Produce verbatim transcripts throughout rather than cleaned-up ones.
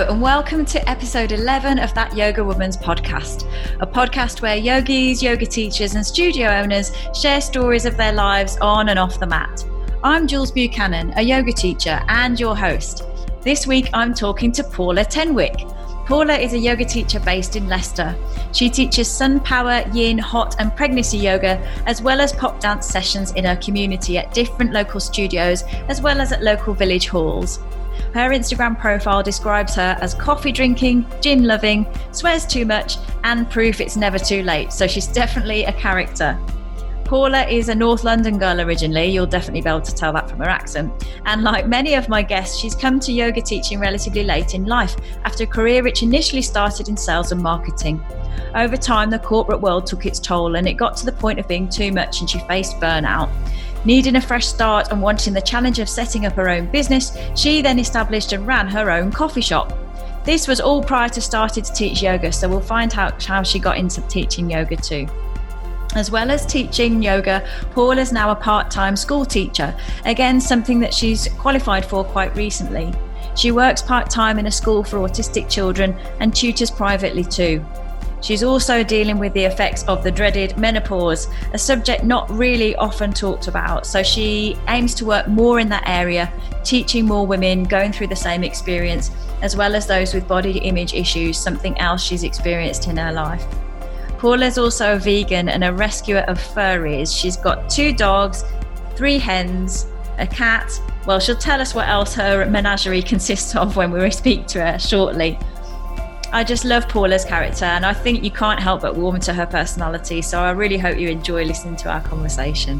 and welcome to episode eleven of That Yoga Woman's podcast, a podcast where yogis, yoga teachers and studio owners share stories of their lives on and off the mat. I'm Jules Buchanan, a yoga teacher and your host. This week I'm talking to Paula Tenwick. Paula is a yoga teacher based in Leicester. She teaches sun power, yin, hot and pregnancy yoga, as well as pop dance sessions in her community at different local studios, as well as at local village halls. Her Instagram profile describes her as coffee drinking, gin loving, swears too much, and proof it's never too late. So she's definitely a character. Paula is a North London girl originally. You'll definitely be able to tell that from her accent. And like many of my guests, she's come to yoga teaching relatively late in life after a career which initially started in sales and marketing. Over time, the corporate world took its toll and it got to the point of being too much and she faced burnout. Needing a fresh start and wanting the challenge of setting up her own business, she then established and ran her own coffee shop. This was all prior to starting to teach yoga, so we'll find out how she got into teaching yoga too. As well as teaching yoga, Paula is now a part-time school teacher, again something that she's qualified for quite recently. She works part-time in a school for autistic children and tutors privately too. She's also dealing with the effects of the dreaded menopause, a subject not really often talked about. So she aims to work more in that area, teaching more women going through the same experience, as well as those with body image issues, something else she's experienced in her life. Paula's also a vegan and a rescuer of furries. She's got two dogs, three hens, a cat. Well, she'll tell us what else her menagerie consists of when we speak to her shortly. I just love Paula's character and I think you can't help but warm to her personality, so I really hope you enjoy listening to our conversation.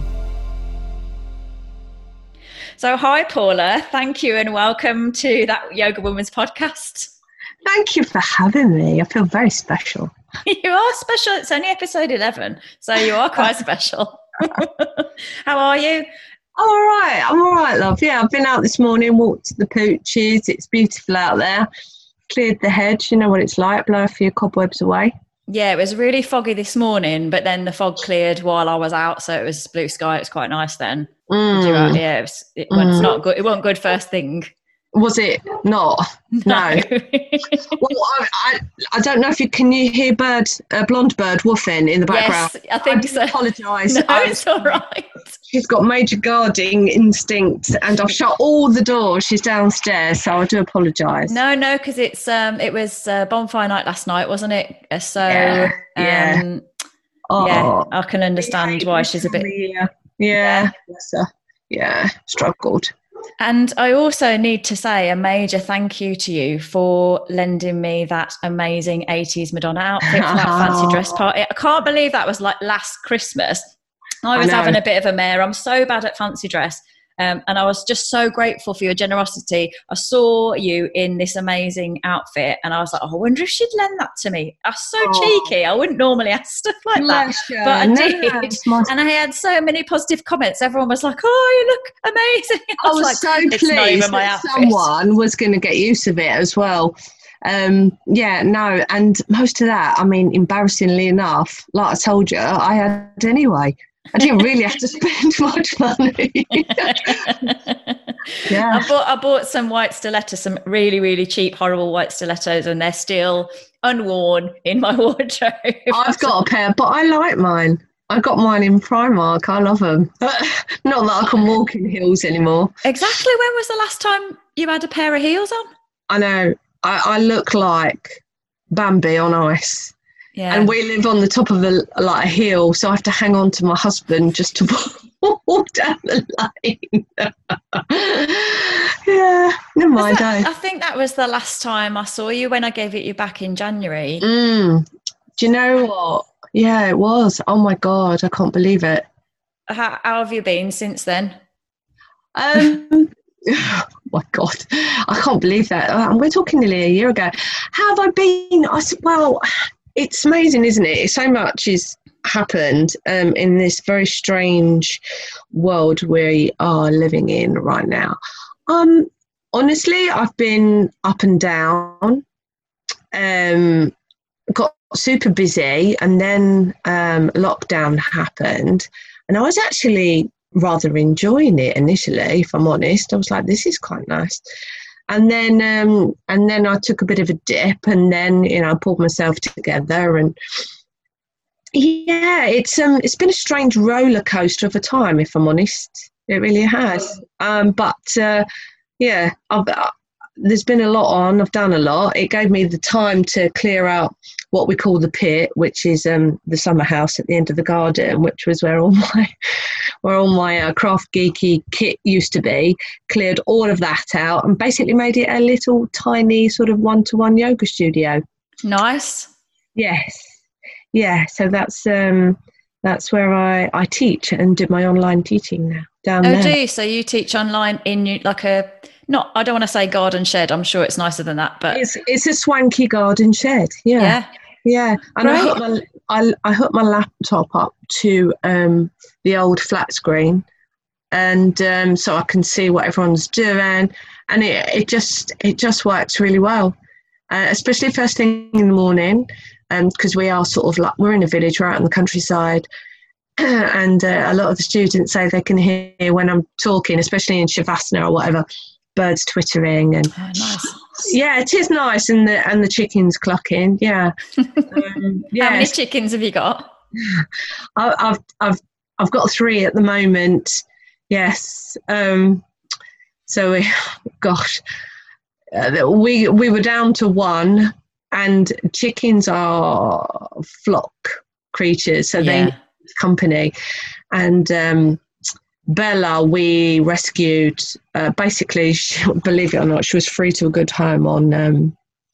So hi Paula, thank you and welcome to That Yoga Woman's podcast. Thank you for having me. I feel very special. You are special. It's only episode eleven, so you are quite special. How are you? I'm all right. I'm all right, love. Yeah, I've been out this morning, walked to the pooches. It's beautiful out there. Cleared the hedge, you know what it's like, blow a few cobwebs away. Yeah, it was really foggy this morning, but then the fog cleared while I was out, so it was blue sky. It was quite nice then. Mm. You, uh, yeah, it was, it, well, it's not good. It wasn't good first thing. Was it not? No. no. Well, I, I, I don't know if you can you hear bird, a blonde bird woofing in the background. Yes, I think I so. Apologise. No, it's all right. She's got major guarding instinct, and I've shut all the doors. She's downstairs, so I do apologise. No, no, because it's um, it was uh, bonfire night last night, wasn't it? Uh, so yeah, yeah. Um, oh, yeah, I can understand why she's a bit. Yeah, yeah, yeah. yeah struggled. And I also need to say a major thank you to you for lending me that amazing eighties Madonna outfit for that fancy dress party. I can't believe that was like last Christmas. I was I having a bit of a mare. I'm so bad at fancy dress. Um, and I was just so grateful for your generosity. I saw you in this amazing outfit and I was like, oh, I wonder if she'd lend that to me. I was so oh. cheeky. I wouldn't normally ask stuff like Bless that. You. But I no, did. No, and I had so many positive comments. Everyone was like, oh, you look amazing. I was, I was like, so pleased that someone was going to get use of it as well. Um, yeah, no. And most of that, I mean, embarrassingly enough, like I told you, I had anyway. I didn't really have to spend much money. yeah. I bought I bought some white stilettos, some really, really cheap, horrible white stilettos, and they're still unworn in my wardrobe. I've got a pair, but I like mine. I got mine in Primark. I love them. Not that I can walk in heels anymore. Exactly. When was the last time you had a pair of heels on? I know. I, I look like Bambi on ice. Yeah. And we live on the top of a like a hill, so I have to hang on to my husband just to walk down the lane. yeah, never mind. That, I think that was the last time I saw you when I gave it you back in January. Mm. Do you know what? Yeah, it was. Oh my God, I can't believe it. How, how have you been since then? Um. Oh my God, I can't believe that. Um, we're talking nearly a year ago. How have I been? I said, well. It's amazing, isn't it? So much has happened um, in this very strange world we are living in right now. Um, honestly, I've been up and down, um, got super busy, and then um, lockdown happened. And I was actually rather enjoying it initially, if I'm honest. I was like, this is quite nice. And then, um, and then I took a bit of a dip, and then, you know, I pulled myself together. And yeah, it's um, it's been a strange roller coaster of a time, if I'm honest. It really has. Um, but uh, yeah, I've, uh, there's been a lot on. I've done a lot. It gave me the time to clear out what we call the pit, which is um, the summer house at the end of the garden, which was where all my where all my uh, craft geeky kit used to be. Cleared all of that out and basically made it a little tiny sort of one-to-one yoga studio. Nice. Yes. Yeah. So that's um, that's where I, I teach and do my online teaching now. Down oh, there. do you? So you teach online in like a not? I don't want to say garden shed. I'm sure it's nicer than that, but it's it's a swanky garden shed. Yeah. Yeah. Yeah, and I Great. hooked my I, I hooked my laptop up to um, the old flat screen, and um, so I can see what everyone's doing, and it, it just it just works really well, uh, especially first thing in the morning, because um, we are sort of like we're in a village, we're out in the countryside, and uh, a lot of the students say they can hear when I'm talking, especially in Shavasana or whatever, birds twittering and. Oh, nice. Yeah, it is nice, and the and the chickens clucking. Yeah, um, yeah. How many chickens have you got? I, I've I've I've got three at the moment. Yes. Um, so, we, gosh, uh, we we were down to one, and chickens are flock creatures, so Yeah. they need company, and. Um, Bella, we rescued, uh, basically, she, believe it or not, she was free to a good home on um,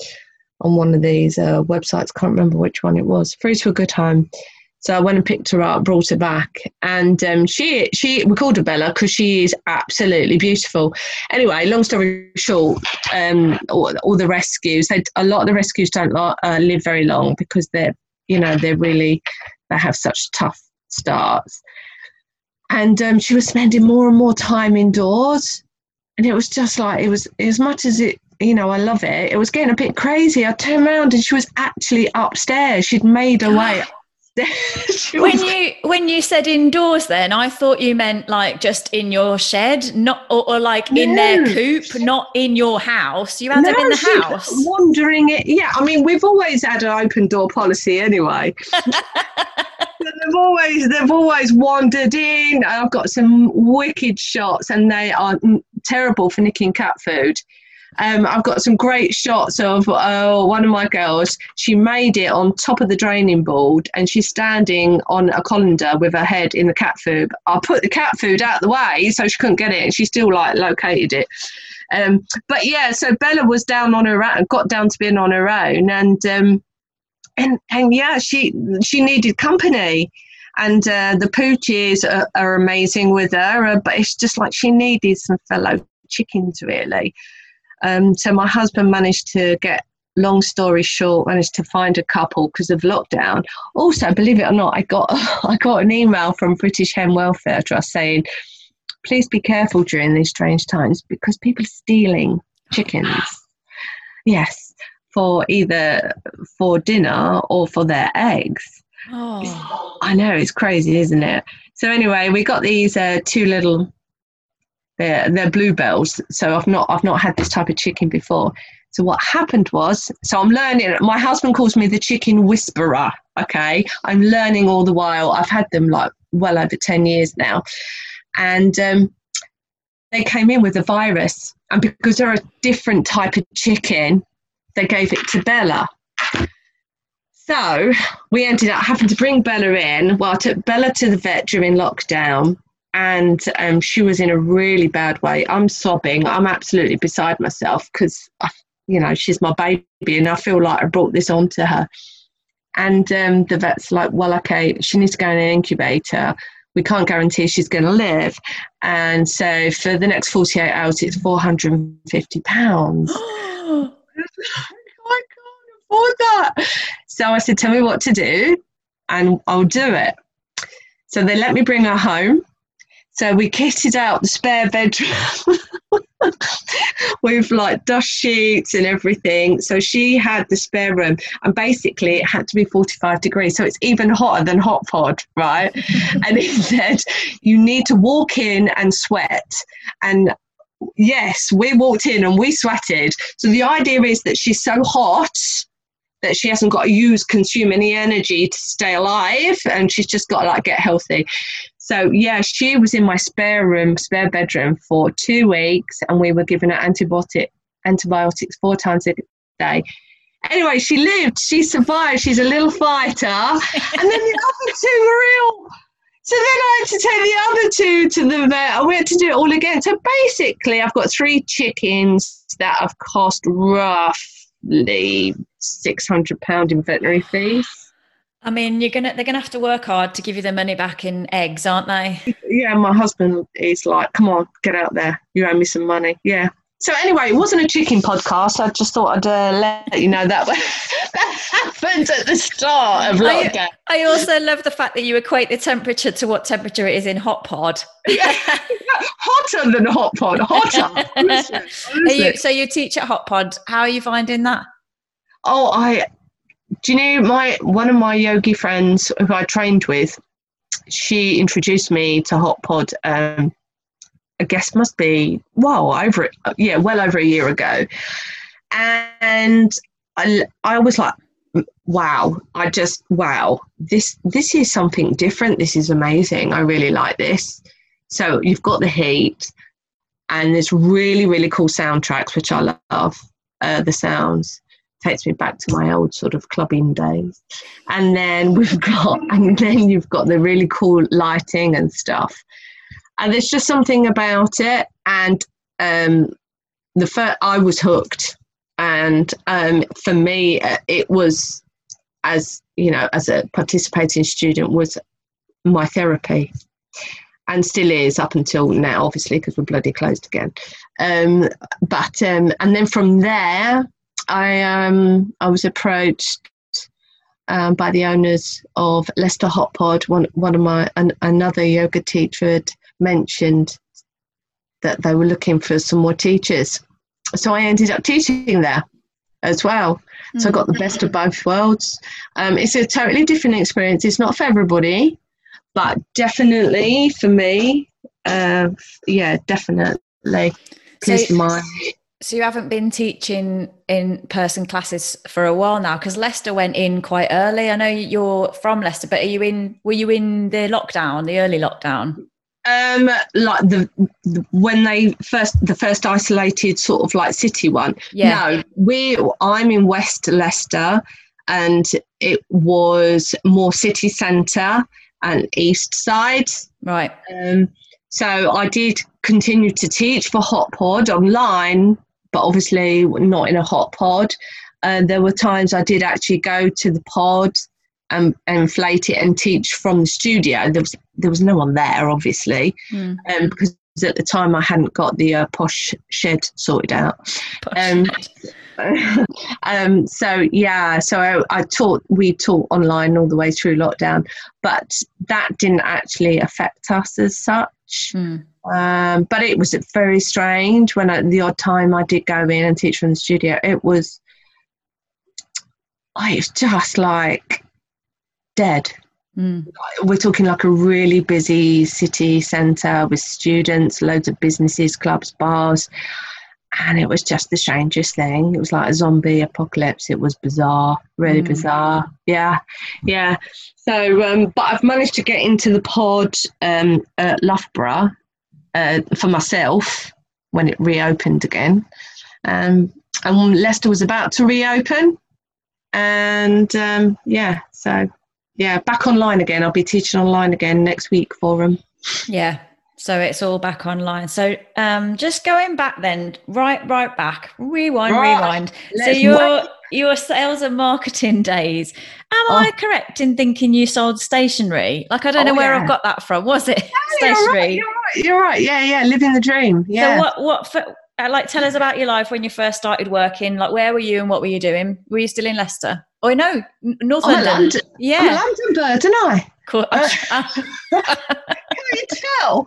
on one of these uh, websites. Can't remember which one it was. Free to a good home. So I went and picked her up, brought her back. And um, she, she, we called her Bella because she is absolutely beautiful. Anyway, long story short, um, all, all the rescues, they, a lot of the rescues don't lo- uh, live very long because they're, you know, they're really, they have such tough starts. And um, she was spending more and more time indoors. And it was just like, it was, as much as it, you know, I love it, it was getting a bit crazy. I turned around and she was actually upstairs. She'd made her way upstairs. When was... you when you said indoors then, I thought you meant like just in your shed, not or, or like no. in their coop, not in your house. You had no, them in the house. Wandering it. Yeah, I mean, we've always had an open door policy anyway. They've always they've always wandered in. I've got some wicked shots, and they are terrible for nicking cat food. Um, I've got some great shots of uh, one of my girls. She made it on top of the draining board, and she's standing on a colander with her head in the cat food. I put the cat food out the way so she couldn't get it, and she still like located it. Um, but yeah, so Bella was down on her own, got down to being on her own, and. Um, And and yeah, she she needed company, and uh, the pooches are, are amazing with her. Uh, but it's just like she needed some fellow chickens, really. Um, so my husband managed to get, long story short, managed to find a couple because of lockdown. Also, believe it or not, I got I got an email from British Hen Welfare Trust saying, please be careful during these strange times because people are stealing chickens. Yes. For either for dinner or for their eggs. Oh. I know, it's crazy, isn't it? So anyway, we got these uh, two little, they're, they're bluebells. So I've not I've not had this type of chicken before. So what happened was, so I'm learning, my husband calls me the chicken whisperer, okay? I'm learning all the while. I've had them like well over ten years now. And um, they came in with a virus. And because they're a different type of chicken, they gave it to Bella. So we ended up having to bring Bella in. Well, I took Bella to the vet during lockdown, and um, she was in a really bad way. I'm sobbing. I'm absolutely beside myself because, you know, she's my baby and I feel like I brought this on to her. And um, the vet's like, well, okay, she needs to go in an incubator. We can't guarantee she's going to live. And so for the next forty-eight hours, it's four hundred fifty pounds. I can't afford that. So I said, tell me what to do and I'll do it. So they let me bring her home. So we kitted out the spare bedroom with like dust sheets and everything. So she had the spare room, and basically it had to be forty-five degrees. So it's even hotter than hot pod, right? And he said, you need to walk in and sweat. And yes, we walked in and we sweated. So the idea is that she's so hot that she hasn't got to use, consume any energy to stay alive, and she's just got to like get healthy. So yeah, she was in my spare room, spare bedroom for two weeks, and we were giving her antibiotic, antibiotics four times a day. Anyway, she lived, she survived, she's a little fighter. And then the other two were ill. So then I had to take the other two to the vet, and we had to do it all again. So basically, I've got three chickens that have cost roughly six hundred pounds in veterinary fees. I mean, you're gonna they're gonna have to work hard to give you the money back in eggs, aren't they? Yeah, my husband is like, come on, get out there. You owe me some money. Yeah. So anyway, it wasn't a chicken podcast. I just thought I'd uh, let you know that that happened at the start of lockdown. I, I also love the fact that you equate the temperature to what temperature it is in hot pod. Yeah, hotter than hot pod, hotter. Honestly, honestly. Are you, so you teach at hot pod. How are you finding that? Oh, I. Do you know my one of my yogi friends who I trained with? She introduced me to hot pod. Um, I guess must be well over yeah well over a year ago, and I I was like, wow, I just wow this this is something different. This is amazing. I really like this. So you've got the heat, and there's really really cool soundtracks which I love. Uh, the sounds takes me back to my old sort of clubbing days, and then we've got and then you've got the really cool lighting and stuff. And there's just something about it, and um, the first, I was hooked, and um, for me, uh, it was, as you know, as a participating student, was my therapy, and still is up until now, obviously, because we're bloody closed again. Um, but um, and then from there, I um, I was approached um, by the owners of Leicester Hot Pod. One one of my an, another yoga teacher had mentioned that they were looking for some more teachers, so I ended up teaching there as well. Mm-hmm. So I got the best of both worlds. Um, it's a totally different experience. It's not for everybody, but definitely for me, uh, yeah, definitely. So, my so you haven't been teaching in-person classes for a while now, because Leicester went in quite early. I know you're from Leicester, but are you in? Were you in the lockdown, the early lockdown? Um, like the, the when they first the first isolated sort of like city one. Yeah. No, we I'm in West Leicester, and it was more city centre and east side. Right. Um, so I did continue to teach for Hot Pod online, but obviously not in a hot pod. And uh, there were times I did actually go to the pod and, and inflate it and teach from the studio. There was there was no one there, obviously, mm. um, because at the time I hadn't got the uh, posh shed sorted out. Um, um, so yeah, so I, I taught. We taught online all the way through lockdown, but that didn't actually affect us as such. Mm. Um, but it was very strange when I, the odd time I did go in and teach from the studio. It was, oh, it was just like dead. Mm. We're talking like a really busy city centre with students, loads of businesses, clubs, bars, and it was just the strangest thing. It was like a zombie apocalypse. It was bizarre, really mm. bizarre. Yeah, yeah. So, um, but I've managed to get into the pod um, at Loughborough uh, for myself when it reopened again. Um, and Leicester was about to reopen, and um, yeah, so. Yeah, back online again. I'll be teaching online again next week for them. Yeah, so it's all back online. So um, just going back then, right, right back, rewind, right. rewind. Let's so your wait. your sales and marketing days. Am oh. I correct in thinking you sold stationery? Like I don't oh, know where yeah. I've got that from. Was it yeah, stationery? You're right, you're right. You're right. Yeah, yeah. Living the dream. Yeah. So what? What? For, like, tell us about your life when you first started working. Like, where were you and what were you doing? Were you still in Leicester? Oh no, North I'm London. A London. Yeah, I'm a London bird, aren't I? Cool. Uh, can you tell?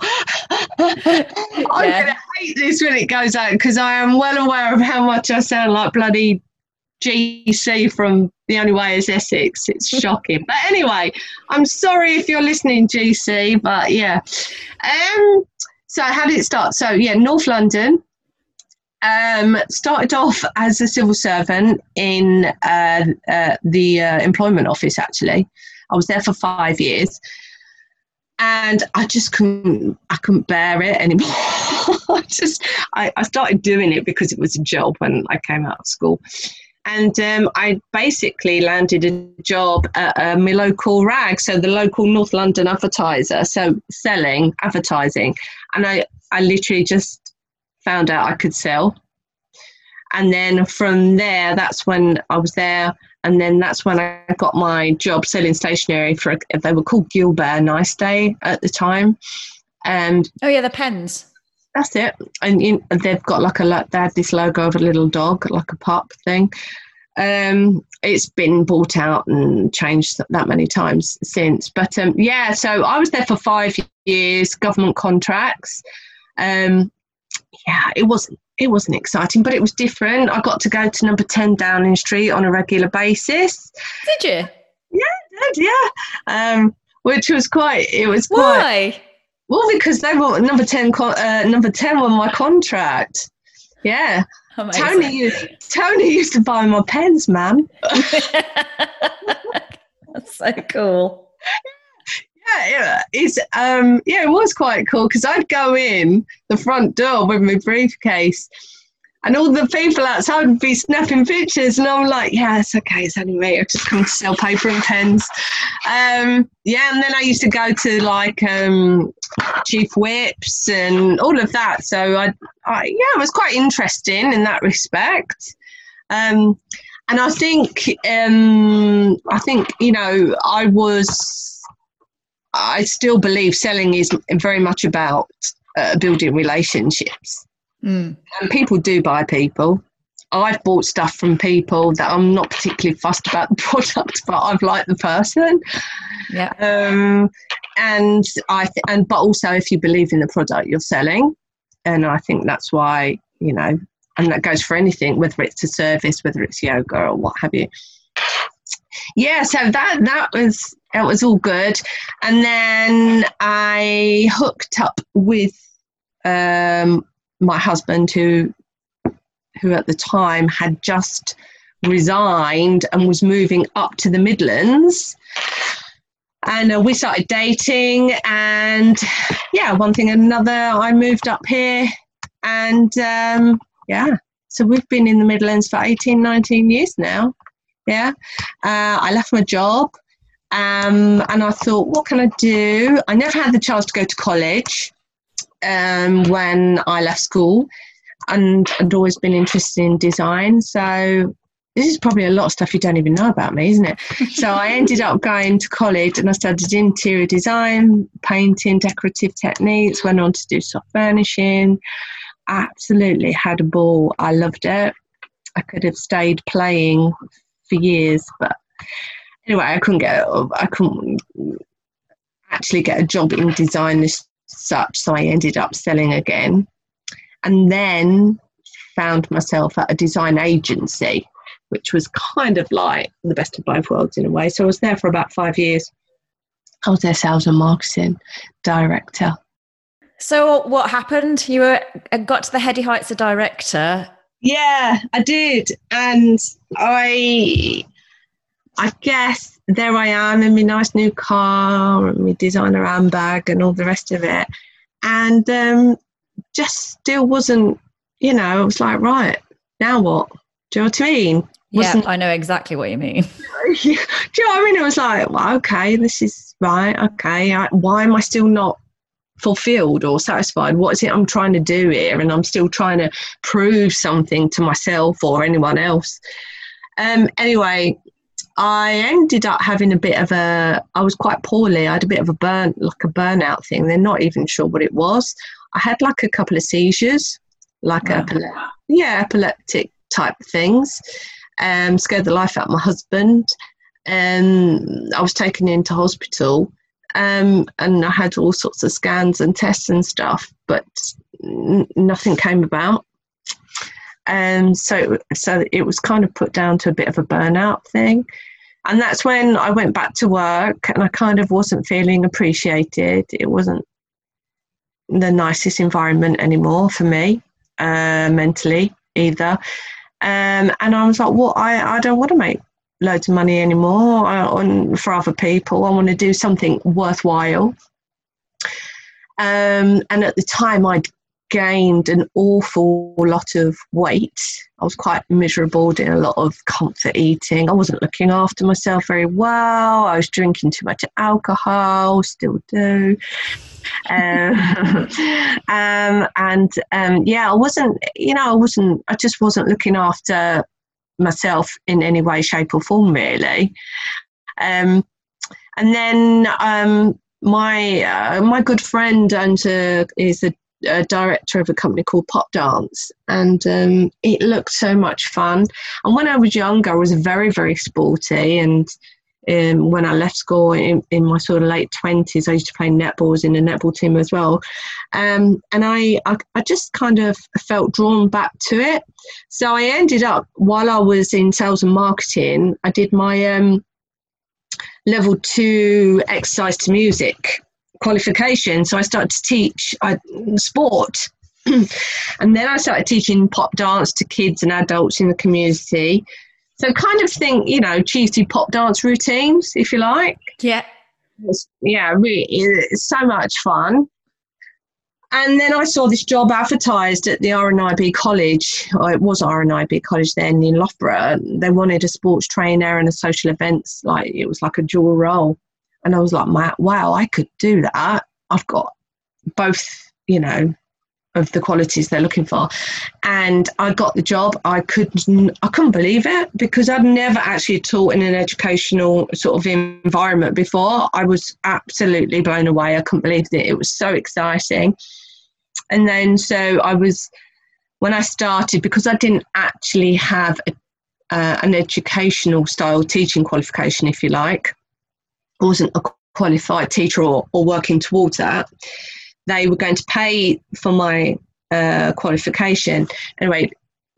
I'm yeah. going to hate this when it goes out because I am well aware of how much I sound like bloody G C from The Only Way is Essex. It's shocking. But anyway, I'm sorry if you're listening, G C. But yeah. Um. So how did it start? So yeah, North London. Um, started off as a civil servant in uh, uh, the uh, employment office, actually. I was there for five years. And I just couldn't, I couldn't bear it anymore. I just, I, I started doing it because it was a job when I came out of school. And um, I basically landed a job at uh, my local rag, so the local North London Advertiser, so selling, advertising. And I, I literally just found out I could sell. And then from there, that's when I was there. And then that's when I got my job selling stationery for, they were called Gilbert Nice Day at the time. And oh yeah, the pens. That's it. And you, they've got like a, they had this logo of a little dog, like a pup thing. Um, it's been bought out and changed that many times since. But um, yeah, so I was there for five years, government contracts. Um, yeah, it wasn't, it wasn't exciting, but it was different. I got to go to number ten Downing Street on a regular basis. Did you? Yeah, I did, yeah. Um, which was quite, it was quite. Why? Well, because they were number ten. Uh, number ten on my contract. Yeah, Amazing. Tony used Tony used to buy my pens, man. That's so cool. Yeah, yeah, it's um, yeah, it was quite cool because I'd go in the front door with my briefcase, and all the people outside would be snapping pictures, and I'm like, yeah, it's okay, it's only me. I just come to sell paper and pens. Um, yeah, and then I used to go to like um, chief whips and all of that. So I, I, yeah, it was quite interesting in that respect. Um, and I think, um, I think you know, I was, I still believe selling is very much about uh, building relationships. Mm. And people do buy people. I've bought stuff from people that I'm not particularly fussed about the product, but I've liked the person. Yeah. Um, and I th- and but also if you believe in the product you're selling, and I think that's why, you know, and that goes for anything, whether it's a service, whether it's yoga or what have you. Yeah, so that that was that was all good, and then I hooked up with um. my husband, who who at the time had just resigned and was moving up to the Midlands. And uh, we started dating, and yeah, one thing and another, I moved up here, and um, yeah, so we've been in the Midlands for eighteen, nineteen years now. Yeah, uh, I left my job, um, and I thought, what can I do? I never had the chance to go to college um, when I left school, and I'd always been interested in design. So this is probably a lot of stuff you don't even know about me, isn't it? So I ended up going to college and I studied interior design, painting, decorative techniques, went on to do soft furnishing. Absolutely had a ball. I loved it. I could have stayed playing for years, but anyway, I couldn't get, I couldn't actually get a job in design as such, so I ended up selling again, and then found myself at a design agency, which was kind of like the best of both worlds in a way. So I was there for about five years. I was their sales and marketing director. So what happened? You were got to the heady heights of director. Yeah, I did. And I I guess there I am in my nice new car and my designer handbag and all the rest of it. And um, just still wasn't, you know, I was like, right, now what? Do you know what I mean? Yeah, Wasn't, I know exactly what you mean. do you know what I mean? It was like, well, okay, this is right. Okay, I, why am I still not fulfilled or satisfied? What is it I'm trying to do here? And I'm still trying to prove something to myself or anyone else. Um, anyway, I ended up having a bit of a, I was quite poorly. I had a bit of a burn, like a burnout thing. They're not even sure what it was. I had like a couple of seizures, like wow. epile- yeah, epileptic type things. Um, scared the life out of my husband. And I was taken into hospital. Um, and I had all sorts of scans and tests and stuff, but n- nothing came about. And um, so, so it was kind of put down to a bit of a burnout thing. And that's when I went back to work and I kind of wasn't feeling appreciated. It wasn't, the nicest environment anymore for me, uh, mentally either. Um, and I was like, well, I, I don't want to make loads of money anymore uh, on, for other people. I want to do something worthwhile. Um, and at the time, I'd gained an awful lot of weight. I was quite miserable, doing a lot of comfort eating. I wasn't looking after myself very well. I was drinking too much alcohol, still do. Um, um, and um, yeah, I wasn't, you know, I wasn't, I just wasn't looking after myself in any way, shape or form, really. Um, and then um, my uh, my good friend and uh, is a a director of a company called Pop Dance, and um, it looked so much fun. And when I was younger, I was very, very sporty, and um, when I left school in, in my sort of late twenties, I used to play netball, was in a netball team as well. Um, and I, I, I just kind of felt drawn back to it. So I ended up, while I was in sales and marketing, I did my um, level two exercise to music qualification. So I started to teach uh, sport. And then I started teaching pop dance to kids and adults in the community. So kind of think, you know, cheesy pop dance routines, if you like. Yeah. It's, yeah, really, it's so much fun. And then I saw this job advertised at the R N I B College. Oh, it was R N I B College then in Loughborough. They wanted a sports trainer and a social events, like it was like a dual role. And I was like, wow, I could do that. I've got both, you know, of the qualities they're looking for. And I got the job. I couldn't, I couldn't believe it, because I'd never actually taught in an educational sort of environment before. I was absolutely blown away. I couldn't believe it. It was so exciting. And then so I was, when I started, because I didn't actually have a, uh, an educational style teaching qualification, if you like, I wasn't a qualified teacher or, or working towards that. They were going to pay for my uh, qualification. Anyway,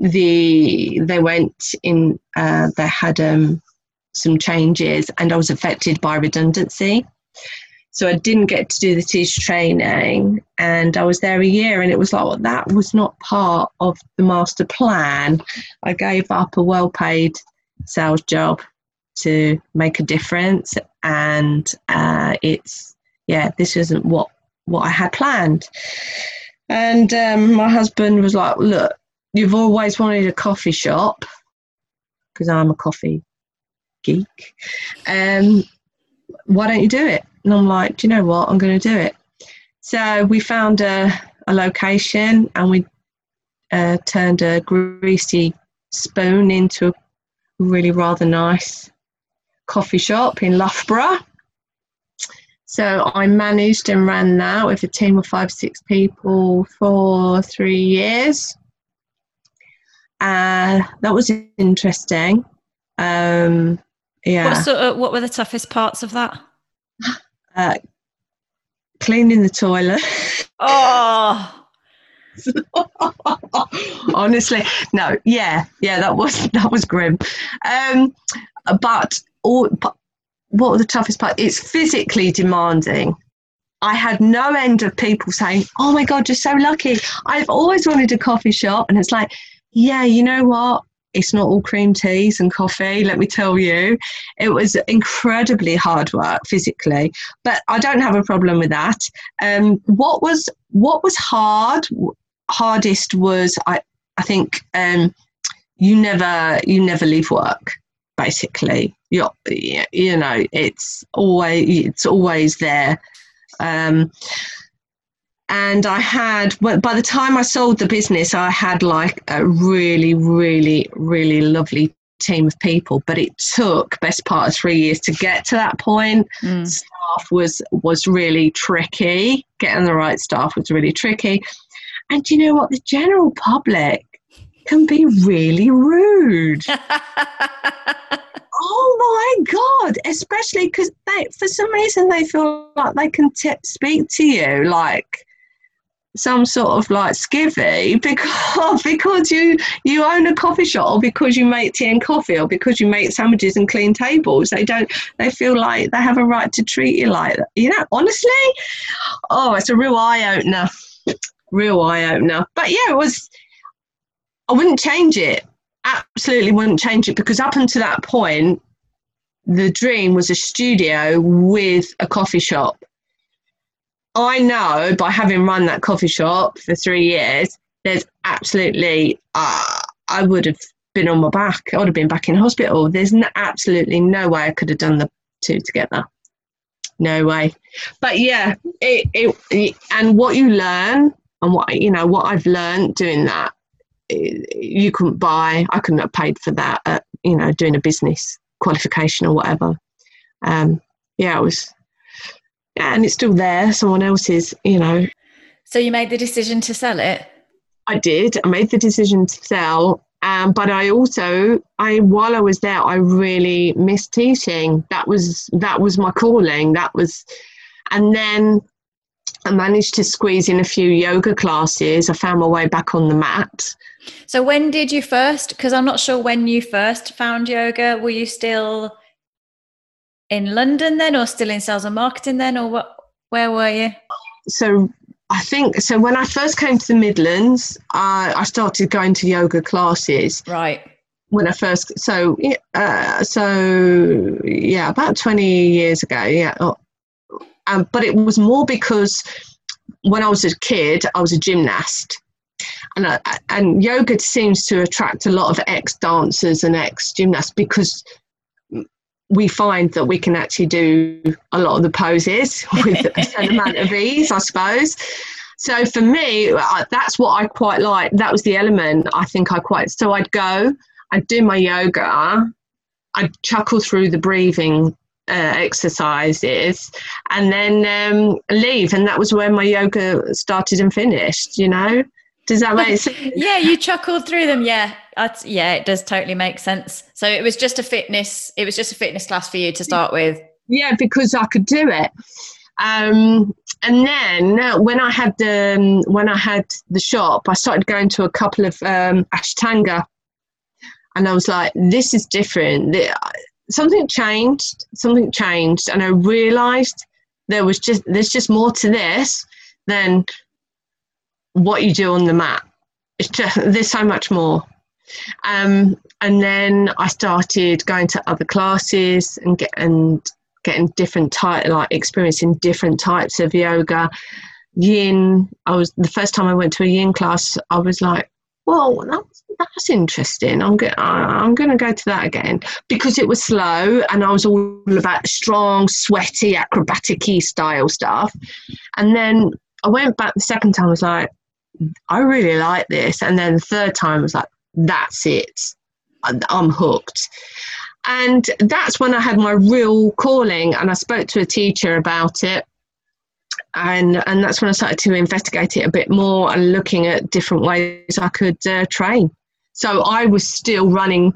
the they went in, uh, they had um, some changes, and I was affected by redundancy. So I didn't get to do the teacher training, and I was there a year, and it was like, well, that was not part of the master plan. I gave up a well-paid sales job to make a difference, and uh, it's, yeah, this isn't what what I had planned. And um, my husband was like, look, you've always wanted a coffee shop, because I'm a coffee geek. Um, why don't you do it? And I'm like, do you know what? I'm going to do it. So we found a, a location, and we uh, turned a greasy spoon into a really rather nice coffee shop in Loughborough. So I managed and ran that with a team of five, six people for three years. Uh, that was interesting. Um, yeah. What, sort of, what were the toughest parts of that? Uh, cleaning the toilet. Oh. Honestly, no, yeah, yeah, that was that was grim. Um, but all. But, what were the toughest part? It's physically demanding. I had no end of people saying, oh my God, you're so lucky. I've always wanted a coffee shop. And it's like, yeah, you know what? It's not all cream teas and coffee, let me tell you. It was incredibly hard work physically, but I don't have a problem with that. Um, what was what was hard, hardest was, I, I think, um, you never you never leave work. Basically, you you know, it's always it's always there, um, and I had. By the time I sold the business, I had like a really, really, really lovely team of people. But it took best part of three years to get to that point. Mm. Staff was was really tricky. Getting the right staff was really tricky, and you know what? The general public can be really rude. Oh my God, especially because they, for some reason, they feel like they can t- speak to you like some sort of like skivvy because because you you own a coffee shop, or because you make tea and coffee, or because you make sandwiches and clean tables. They don't they feel like they have a right to treat you like that. You know, honestly, oh, it's a real eye-opener. Real eye-opener. But yeah, it was, I wouldn't change it. Absolutely wouldn't change it, because up until that point, the dream was a studio with a coffee shop. I know by having run that coffee shop for three years, there's absolutely, uh, I would have been on my back. I would have been back in hospital. There's no, absolutely no way I could have done the two together. No way. But yeah, it, it, it and what you learn, and what, you know, what I've learned doing that, it, you couldn't buy, I couldn't have paid for that, at, you know, doing a business qualification or whatever. Um, yeah, it was, yeah, and it's still there, someone else's, you know. So you made the decision to sell it? I did. I made the decision to sell. Um, but I also, I while I was there, I really missed teaching. That was that was my calling. That was, and then I managed to squeeze in a few yoga classes. I found my way back on the mat. So when did you first? Because I'm not sure when you first found yoga. Were you still in London then, or still in sales and marketing then, or what? Where were you? So I think, so when I first came to the Midlands, I, I started going to yoga classes. Right. When I first, so, uh, so yeah, about twenty years ago, yeah. Um, but it was more because when I was a kid, I was a gymnast. And, I, and yoga seems to attract a lot of ex-dancers and ex-gymnasts, because we find that we can actually do a lot of the poses with a certain amount of ease, I suppose. So for me, that's what I quite like. That was the element I think I quite, so I'd go, I'd do my yoga, I'd chuckle through the breathing uh, exercises, and then um, leave. And that was where my yoga started and finished, you know? Does that make sense? Yeah, you chuckled through them. Yeah, that's, yeah, it does totally make sense. So it was just a fitness. It was just a fitness class for you to start with. Yeah, because I could do it. Um, and then when I had the um, when I had the shop, I started going to a couple of um, Ashtanga, and I was like, "This is different." Something changed. Something changed, and I realised there was just there's just more to this than what you do on the mat. It's just, there's so much more. Um, and then I started going to other classes and get and getting different type, like experiencing different types of yoga. Yin. I was the first time I went to a yin class, I was like, well, that's, that's interesting. I'm going I'm going to go to that again, because it was slow and I was all about strong, sweaty, acrobatic-y style stuff. And then I went back the second time. I was like, I really like this. And then the third time I was like, that's it. I'm hooked. And that's when I had my real calling, and I spoke to a teacher about it. And and that's when I started to investigate it a bit more and looking at different ways I could uh, train. So I was still running,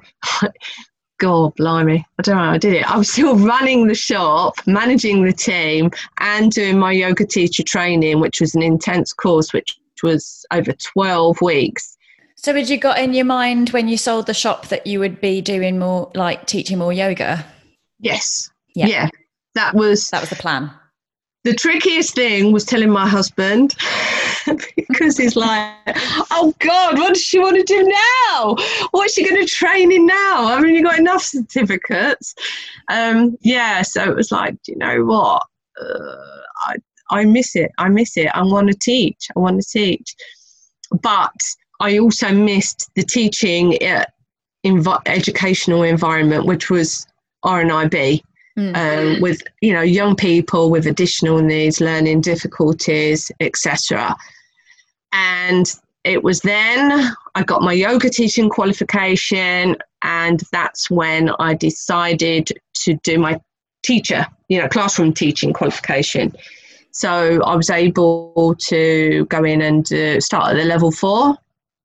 God blimey, I don't know how I did it. I was still running the shop, managing the team, and doing my yoga teacher training, which was an intense course, which was over twelve weeks. So had you got in your mind when you sold the shop that you would be doing more, like teaching more yoga? Yes. Yeah. Yeah. That was that was the plan. The trickiest thing was telling my husband, because he's like, oh God, what does she want to do now? What's she going to train in now? I mean, you got enough certificates. Um, yeah. So it was like, do you know what? Uh, I, I miss it. I miss it. I want to teach. I want to teach. But I also missed the teaching uh, env- educational environment, which was R N I B, mm. um, with, you know, young people with additional needs, learning difficulties, et cetera. And it was then I got my yoga teaching qualification, and that's when I decided to do my teacher, you know, classroom teaching qualification. So I was able to go in and uh, start at the level four.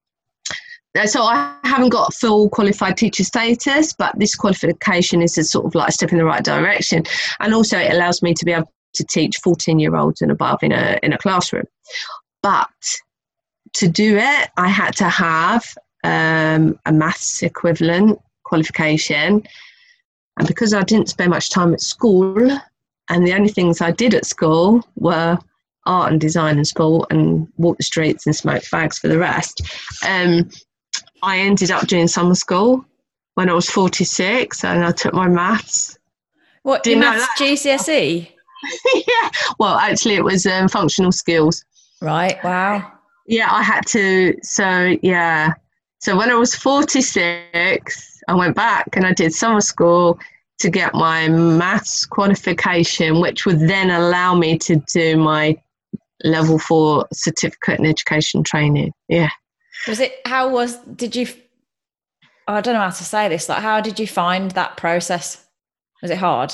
So I haven't got full qualified teacher status, but this qualification is a sort of like a step in the right direction. And also it allows me to be able to teach fourteen-year-olds and above in a in a classroom. but to do it, I had to have um, a maths equivalent qualification. And because I didn't spend much time at school, and the only things I did at school were art and design and sport and walk the streets and smoke fags for the rest, um, I ended up doing summer school when I was forty-six, and I took my maths. What, your maths G C S E? Yeah. Well, actually, it was um, functional skills. Right. Wow. Yeah, I had to. So, yeah. So when I was forty-six, I went back and I did summer school to get my maths qualification, which would then allow me to do my level four certificate in education training. Yeah. Was it, how was, did you, oh, I don't know how to say this, like, how did you find that process? Was it hard?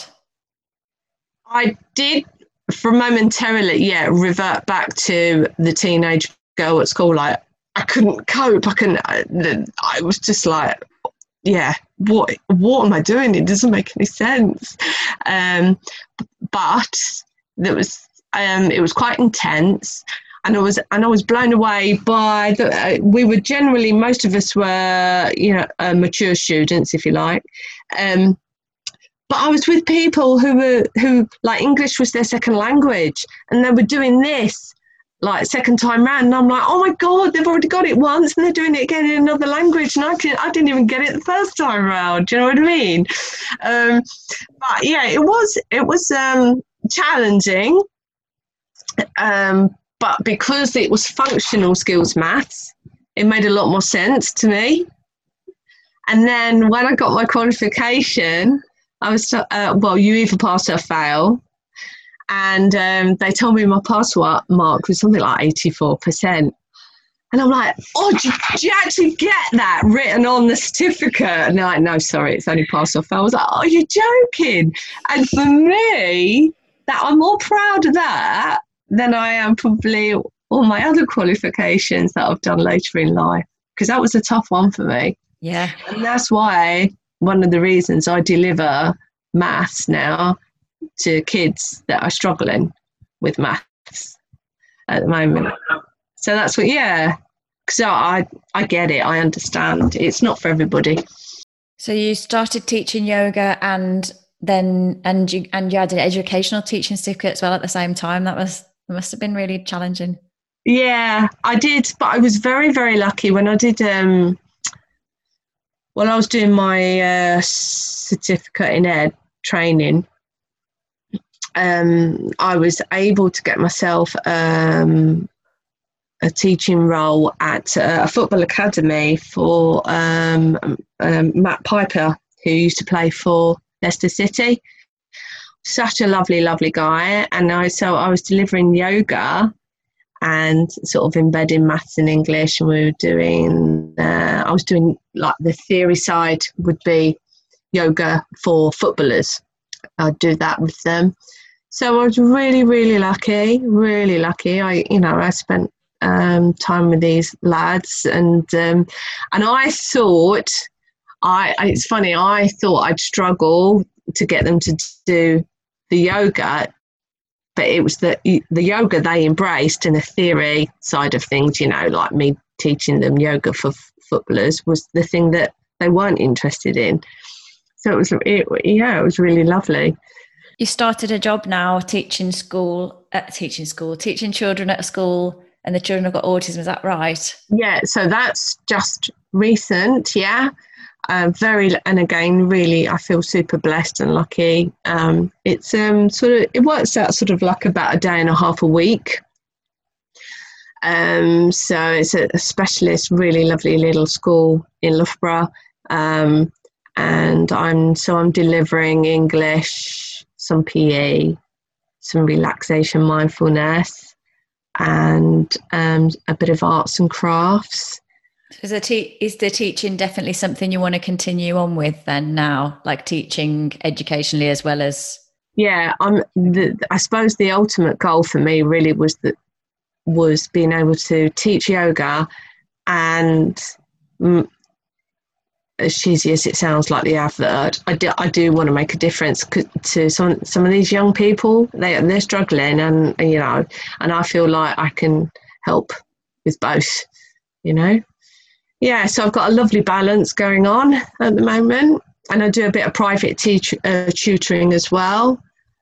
I did, for momentarily, yeah, revert back to the teenage girl at school. Like, I couldn't cope. I couldn't, I, I was just like, yeah, what what am I doing? It doesn't make any sense. Um, but there was, um, it was quite intense. And I was, and I was blown away by the. Uh, we were generally, most of us were, you know, uh, mature students, if you like. Um, but I was with people who were, who like English was their second language, and they were doing this like second time round. And I'm like, oh my God, they've already got it once, and they're doing it again in another language, and I can, I didn't even get it the first time round. Do you know what I mean? Um, but yeah, it was, it was um, challenging. Um, But because it was functional skills maths, it made a lot more sense to me. And then when I got my qualification, I was, uh, well, you either pass or fail. And um, they told me my pass mark was something like eighty-four percent. And I'm like, oh, did you, did you actually get that written on the certificate? And they're like, no, sorry, it's only pass or fail. I was like, oh, you're joking. And for me, that I'm more proud of that than I am probably all my other qualifications that I've done later in life, because that was a tough one for me. Yeah. And that's why one of the reasons I deliver maths now to kids that are struggling with maths at the moment. So that's what, yeah, because I, I get it. I understand. It's not for everybody. So you started teaching yoga and then, and you, and you had an educational teaching certificate as well at the same time. That was, it must have been really challenging. Yeah, I did, but I was very, very lucky when I did, um, well, I was doing my uh, certificate in ed training. Um, I was able to get myself um, a teaching role at a football academy for um, um, Matt Piper, who used to play for Leicester City. Such a lovely, lovely guy. And I, so I was delivering yoga and sort of embedding maths and English. And we were doing, uh, I was doing like the theory side would be yoga for footballers. I'd do that with them. So I was really, really lucky, really lucky. I, you know, I spent um, time with these lads, and um, and I thought, I, it's funny, I thought I'd struggle to get them to do the yoga, but it was the the yoga they embraced, and the theory side of things, you know, like me teaching them yoga for f- footballers was the thing that they weren't interested in. So it was, it, yeah, it was really lovely. You started a job now teaching school, uh, teaching school, teaching children at a school, and the children have got autism. Is that right? Yeah, so that's just recent, yeah. Uh, very, and again, really, I feel super blessed and lucky. Um, it's um, sort of, it works out sort of like about a day and a half a week. Um, so it's a, a specialist, really lovely little school in Loughborough. Um, and I'm, so I'm delivering English, some P E, some relaxation, mindfulness, and um, a bit of arts and crafts. Is the, te- is the teaching definitely something you want to continue on with then now, like teaching educationally as well as? Yeah, I'm. The, I suppose the ultimate goal for me really was that was being able to teach yoga, and mm, as cheesy as it sounds, like the advert, I do, I do want to make a difference to some some of these young people. They they're struggling, and you know, and I feel like I can help with both, you know. Yeah, so I've got a lovely balance going on at the moment, and I do a bit of private teach, uh, tutoring as well.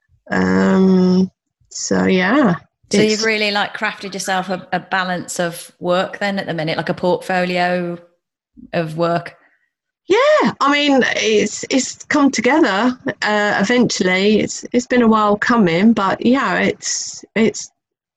Um, so yeah. So you've really like crafted yourself a, a balance of work then at the minute, like a portfolio of work. Yeah, I mean, it's it's come together uh, eventually. It's it's been a while coming, but yeah, it's it's.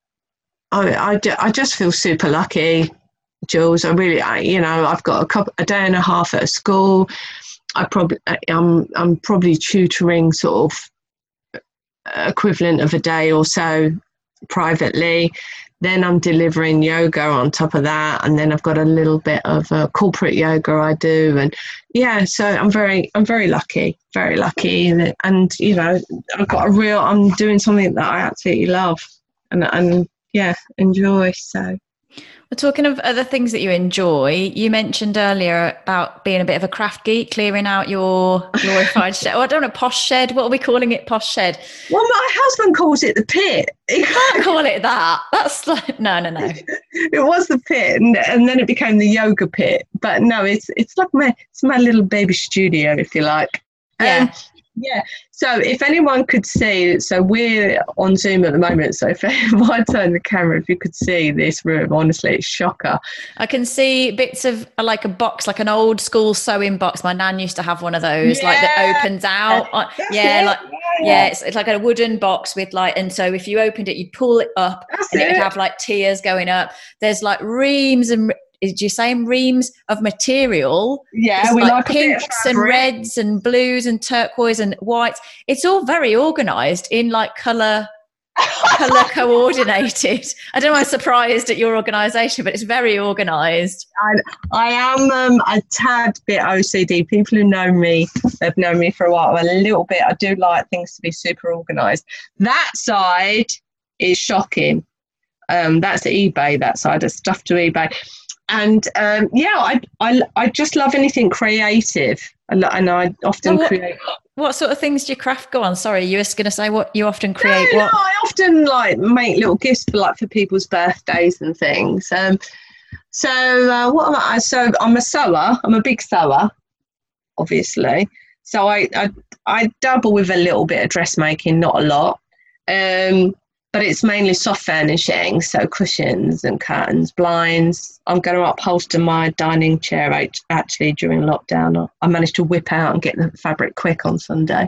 I I, I just feel super lucky, Jules. I really, I, you know, I've got a couple, a day and a half at a school. I probably, I'm, I'm probably tutoring sort of equivalent of a day or so privately. Then I'm delivering yoga on top of that, and then I've got a little bit of uh, corporate yoga I do, and yeah, so I'm very, I'm very lucky, very lucky, and, and you know, I've got a real, I'm doing something that I absolutely love, and and yeah, enjoy. So. Well, talking of other things that you enjoy, you mentioned earlier about being a bit of a craft geek, clearing out your glorified shed. Oh, I don't know, posh shed. What are we calling it? Posh shed. Well, my husband calls it the pit. You can't call it that. That's like, no, no, no. It was the pit, and, and then it became the yoga pit. But no, it's it's like my it's my little baby studio, if you like. Yeah. Um, yeah. So if anyone could see, so we're on Zoom at the moment. So if, if I turn the camera, if you could see this room, honestly, it's shocker. I can see bits of like a box, like an old school sewing box. My nan used to have one of those, yeah. like that opens out. That's yeah, it. like yeah, yeah it's, it's like a wooden box with like, and so if you opened it, you pull it up, That's and it. it would have like tiers going up. There's like reams and. Did you say reams of material? Yeah, There's we like, like pinks and reds and blues and turquoise and whites. It's all very organised in like colour, colour coordinated. I don't know. I'm surprised at your organisation, but it's very organised. I, I am um, a tad bit O C D. People who know me, they've known me for a while. A little bit. I do like things to be super organised. That side is shocking. Um, that's eBay. That side is stuff to eBay. And um, yeah, I, I I just love anything creative, and, and I often what, create. What sort of things do you craft? Go on. Sorry, you were going to say what you often create. No, what? no, I often like make little gifts for like for people's birthdays and things. Um, so uh, what am I? So I'm a sewer. I'm a big sewer, obviously. So I I, I dabble with a little bit of dressmaking, not a lot. Um, But it's mainly soft furnishing, so cushions and curtains, blinds. I'm going to upholster my dining chair actually during lockdown. I managed to whip out and get the fabric quick on Sunday.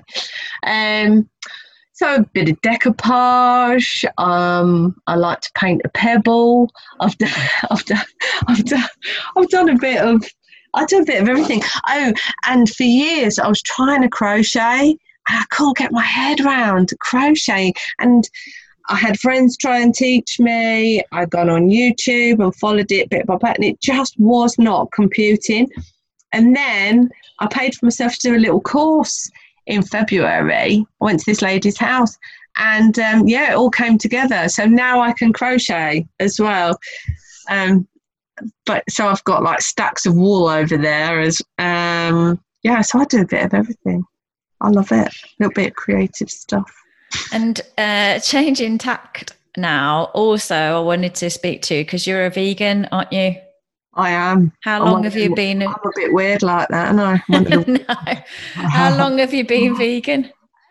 Um, so a bit of decoupage. Um, I like to paint a pebble. I've done, I've done, I've done, I've done a bit of, I do a bit of everything. Oh, and for years I was trying to crochet, and I couldn't get my head around crocheting. And I had friends try and teach me. I'd gone on YouTube and followed it bit by bit, and it just was not computing. And then I paid for myself to do a little course in February. I went to this lady's house, and um, yeah, it all came together. So now I can crochet as well. Um, but so I've got like stacks of wool over there. As um, yeah, so I do a bit of everything. I love it. A little bit of creative stuff. And uh, changing tact now, also, I wanted to speak to you because you're a vegan, aren't you? I am. How long have you been? I'm a bit weird like that, aren't I? No. How long have you been vegan?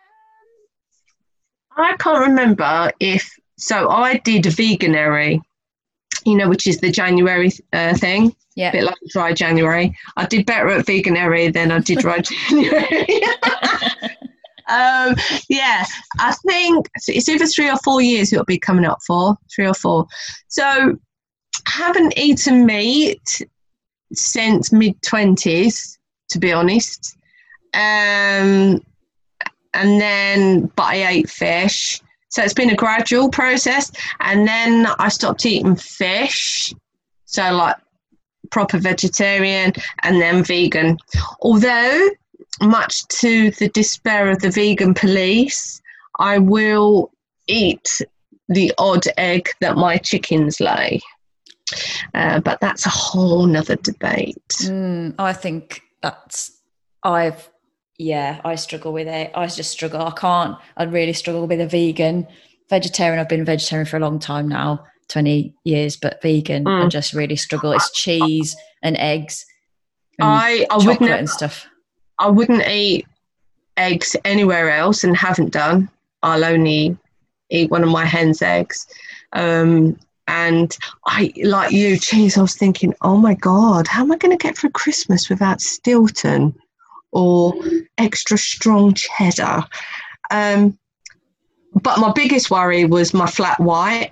I can't remember if, so I did Veganuary, you know, which is the January uh, thing. Yeah. A bit like dry January. I did better at Veganuary than I did dry January. Um, yeah, I think it's either three or four years it'll be coming up for, three or four. So haven't eaten meat since mid-twenties, to be honest. Um, and then, but I ate fish. So it's been a gradual process. And then I stopped eating fish. So like proper vegetarian, and then vegan. Although, much to the despair of the vegan police, I will eat the odd egg that my chickens lay. Uh, but that's a whole nother debate. Mm, I think that's, I've, yeah, I struggle with it. I just struggle. I can't, I really struggle with a vegan. Vegetarian, I've been vegetarian for a long time now. twenty years, but vegan, Mm. I just really struggle. It's cheese and eggs and I, I chocolate wouldn't and stuff. I wouldn't eat eggs anywhere else, and haven't done. I'll only eat one of my hen's eggs. Um, and I, like you, cheese, I was thinking, oh my God, how am I going to get through Christmas without Stilton or extra strong cheddar? Um, but my biggest worry was my flat white.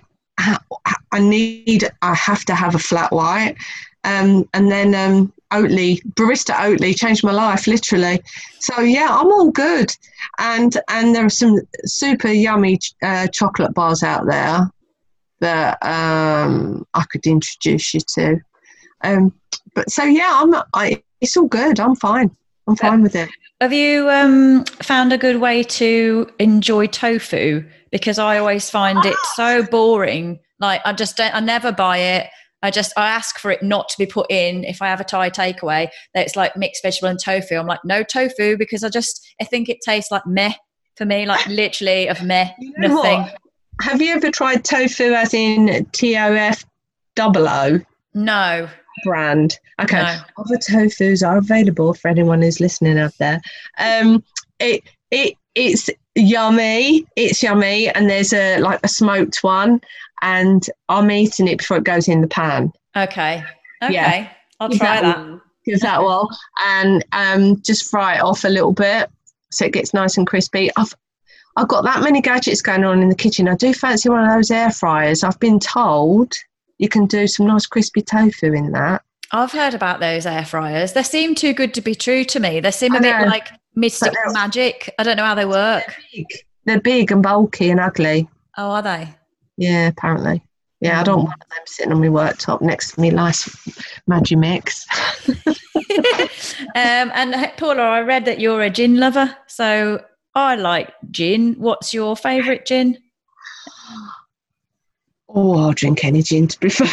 I need, I have to have a flat white. Um, and then um, Oatly, Barista Oatly changed my life, literally. So yeah, I'm all good. And and there are some super yummy uh, chocolate bars out there that um, I could introduce you to. Um, but so yeah, I'm. I, it's all good. I'm fine. I'm fine uh, with it. Have you um, found a good way to enjoy tofu? Because I always find it so boring. Like I just don't. I never buy it. I just, I ask for it not to be put in. If I have a Thai takeaway, that it's like mixed vegetable and tofu. I'm like, no tofu, because I just, I think it tastes like meh for me, like literally of meh, you know nothing. What? Have you ever tried tofu as in T O F double O? No. Brand. Okay. No. Other tofus are available for anyone who's listening out there. Um, it, it, it's yummy. It's yummy. And there's a, like a smoked one. And I'm eating it before it goes in the pan. Okay. Okay. Yeah. I'll give try that. that. Give that a whirl. And um, just fry it off a little bit so it gets nice and crispy. I've I've got that many gadgets going on in the kitchen. I do fancy one of those air fryers. I've been told you can do some nice crispy tofu in that. I've heard about those air fryers. They seem too good to be true to me. They seem a bit like mystic magic. I don't know how they work. They're big. They're big and bulky and ugly. Oh, are they? Yeah, apparently. Yeah, I don't want them sitting on my worktop next to me, nice Magimix. um, and Paula, I read that you're a gin lover, so I like gin. What's your favourite gin? Oh, I'll drink any gin, to be fair.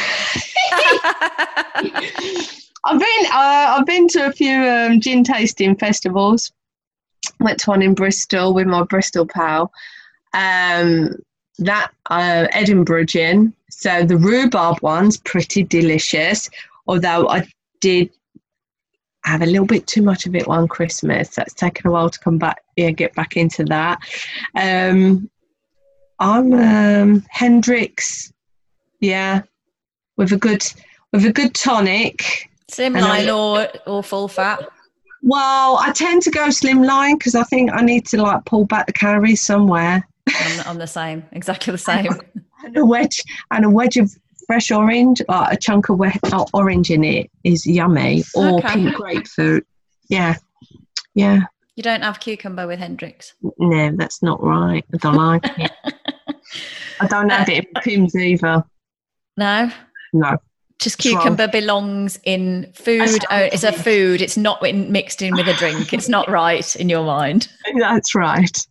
I've been, uh, I've been to a few um, gin tasting festivals. Went to one in Bristol with my Bristol pal. Um, that uh, Edinburgh gin. So the rhubarb one's pretty delicious, although I did have a little bit too much of it one Christmas. That's taken a while to come back, yeah, get back into that. Um, I'm um, Hendrick's, yeah, with a good with a good tonic. Slimline or or full fat? Well, I tend to go slimline because I think I need to like pull back the calories somewhere. I'm, I'm the same, exactly the same. And a wedge and a wedge of fresh orange, or a chunk of we- orange in it is yummy. Or okay. Pink grapefruit. Yeah, yeah. You don't have cucumber with Hendrick's? No, that's not right. I don't like it. I don't have it in Pimm's either. No? No. Just cucumber belongs in food. Oh, it's a food. It's not in, mixed in with a drink. It's not right in your mind. That's right.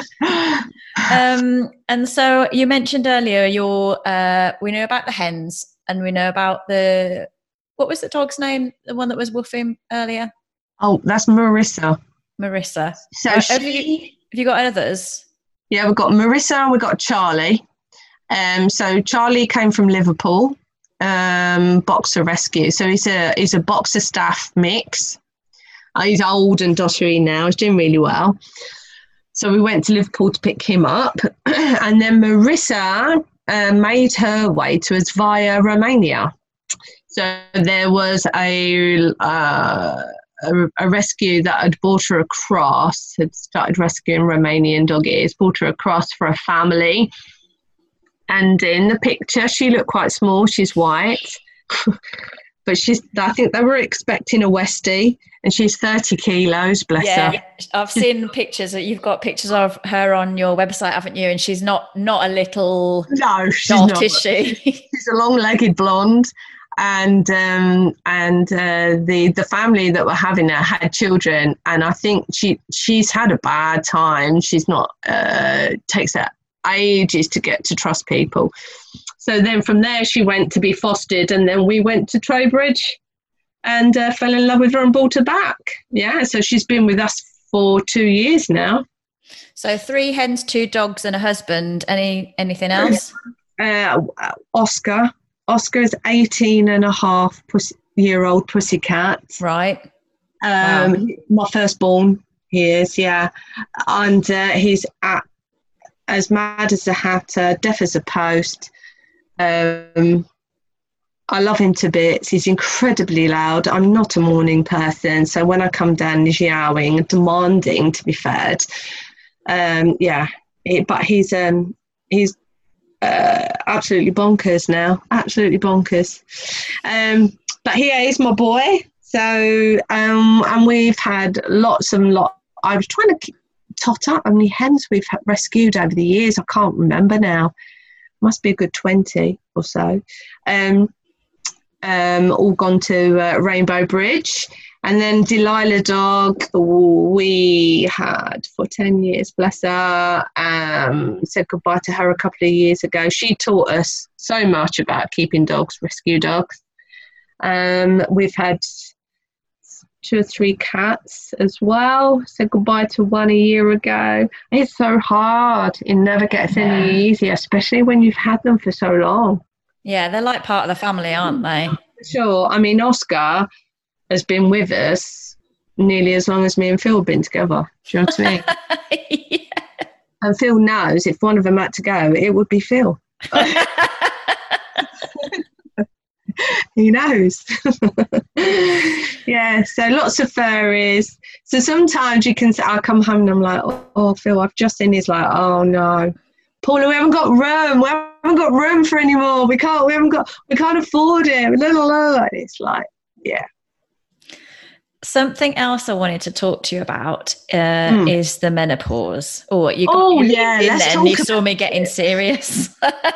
um, and so you mentioned earlier your. Uh, we know about the hens, and we know about the. What was the dog's name? The one that was woofing earlier. Oh, that's Marissa. Marissa. So uh, she, have you have you got others? Yeah, we've got Marissa and we've got Charlie. Um, so Charlie came from Liverpool. Um, boxer rescue. So he's a he's a boxer staff mix. Uh, he's old and dottery now. He's doing really well. So we went to Liverpool to pick him up, and then Marissa uh, made her way to us via Romania. So there was a, uh, a a rescue that had brought her across. Had started rescuing Romanian doggies. Brought her across for a family. And in the picture, she looked quite small. She's white, but she's. I think they were expecting a Westie, and she's thirty kilos. Bless yeah, her. I've seen pictures. You've got pictures of her on your website, haven't you? And she's not not a little. No, she's dot, not. Is she? She's a long-legged blonde, and um, and uh, the the family that were having her had children, and I think she she's had a bad time. She's not uh, takes her ages to get to trust people. So then from there she went to be fostered, and then we went to Trowbridge and uh, fell in love with her and brought her back. Yeah, so she's been with us for two years now. So three hens, two dogs and a husband. Any anything else? uh, Oscar. Oscar is eighteen and a half pussy, year old pussycat. Right. Um, wow. My firstborn, he is, yeah. And uh, he's at, as mad as a hatter, deaf as a post. Um, I love him to bits. He's incredibly loud. I'm not a morning person, so when I come down, he's yowling, demanding to be fed. Um, yeah, it, but he's um, he's uh, absolutely bonkers now. Absolutely bonkers. Um, but he is my boy. So um, and we've had lots and lots. I was trying to keep, tot up how many hens we've rescued over the years. I can't remember now. Must be a good twenty or so. Um, um, all gone to uh, Rainbow Bridge. And then Delilah dog, we had for ten years, bless her, um, said goodbye to her a couple of years ago. She taught us so much about keeping dogs, rescue dogs. Um, we've had two or three cats as well. Said goodbye to one a year ago. It's so hard. It never gets yeah. any easier, especially when you've had them for so long. Yeah, they're like part of the family, aren't they? Sure. I mean, Oscar has been with us nearly as long as me and Phil have been together. Do you know what I mean? Yeah. And Phil knows if one of them had to go, it would be Phil. He knows. Yeah, so lots of furries. So sometimes you can say, I'll come home and I'm like, oh, oh Phil, I've just seen. He's like, oh no, Paula, we haven't got room. We haven't got room for any more. We can't. We haven't got. We can't afford it. Little, and it's like, yeah. Something else I wanted to talk to you about uh, mm. is the menopause. Oh, you got oh you yeah, in let's there talk and you about saw me getting it. serious.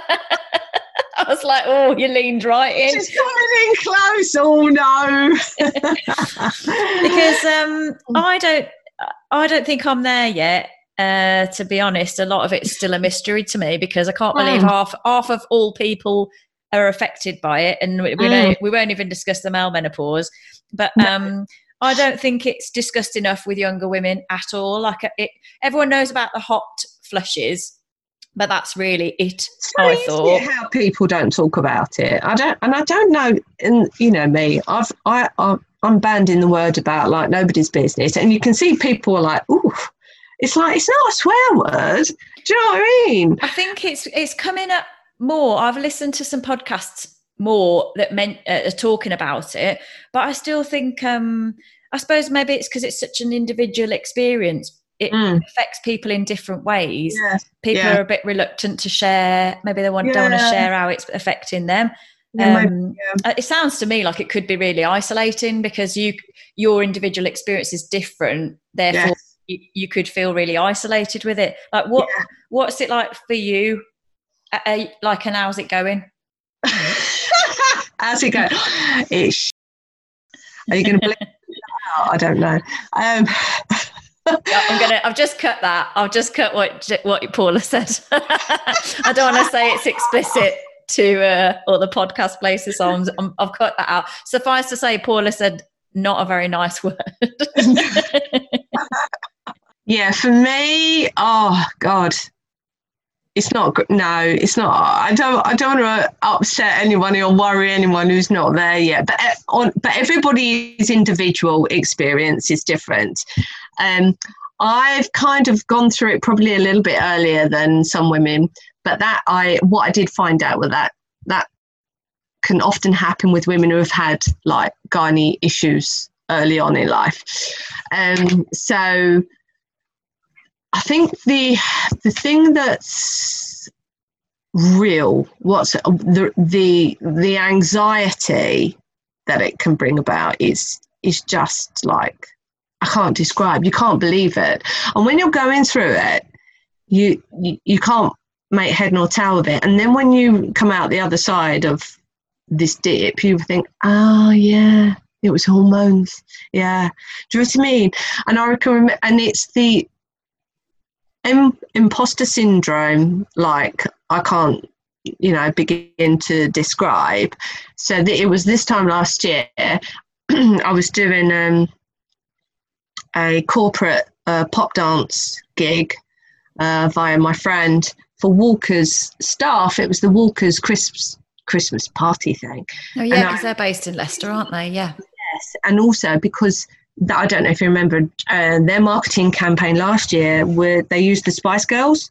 I was like, oh, you leaned right in. She's coming in close. Oh no. Because um, I don't, I don't think I'm there yet. Uh, to be honest, a lot of it's still a mystery to me because I can't believe mm. half half of all people are affected by it, and we, we, mm. don't, we won't even discuss the male menopause. But um, I don't think it's discussed enough with younger women at all. Like it, everyone knows about the hot flushes, but that's really it. It's I so thought how people don't talk about it. I don't, and I don't know. And you know me, I've I I'm banding the word about like nobody's business, and you can see people are like, ooh. It's like, it's not a swear word. Do you know what I mean? I think it's it's coming up more. I've listened to some podcasts more that meant, uh, are talking about it, but I still think, um, I suppose maybe it's because it's such an individual experience. It mm. affects people in different ways. Yeah. People yeah. are a bit reluctant to share. Maybe they want, yeah. don't want to share how it's affecting them. Yeah, um, yeah. It sounds to me like it could be really isolating because you your individual experience is different. Therefore, yes. You, you could feel really isolated with it. Like what yeah. what's it like for you? Uh, like, and how's it going? How's it going? It's, are you going to believe it? I don't know. Um, I'm gonna. I've just cut that. I'll just cut what what Paula said. I don't want to say it's explicit to uh, all the podcast places, so I'm, I'm, I've cut that out. Suffice to say, Paula said not a very nice word. Yeah, for me, oh God, it's not good. No, it's not. I don't. I don't want to upset anyone or worry anyone who's not there yet. But on, but everybody's individual experience is different. Um, I've kind of gone through it probably a little bit earlier than some women. But that I, what I did find out was that that can often happen with women who have had like gynae issues early on in life. Um, so. I think the the thing that's real, what's the the the anxiety that it can bring about is is just like I can't describe. You can't believe it. And when you're going through it, you you, you can't make head nor tail of it. And then when you come out the other side of this dip, you think, oh yeah, it was hormones. Yeah, do you know what I mean? And I reckon, and it's the Im- imposter syndrome, like I can't, you know, begin to describe. So that it was this time last year, I was doing um, a corporate uh, pop dance gig uh, via my friend for Walker's staff, it was the Walker's Christmas Christmas party thing. Oh yeah, because they're based in Leicester, aren't they? Yeah. Yes, and also because that, I don't know if you remember uh, their marketing campaign last year, where they used the Spice Girls.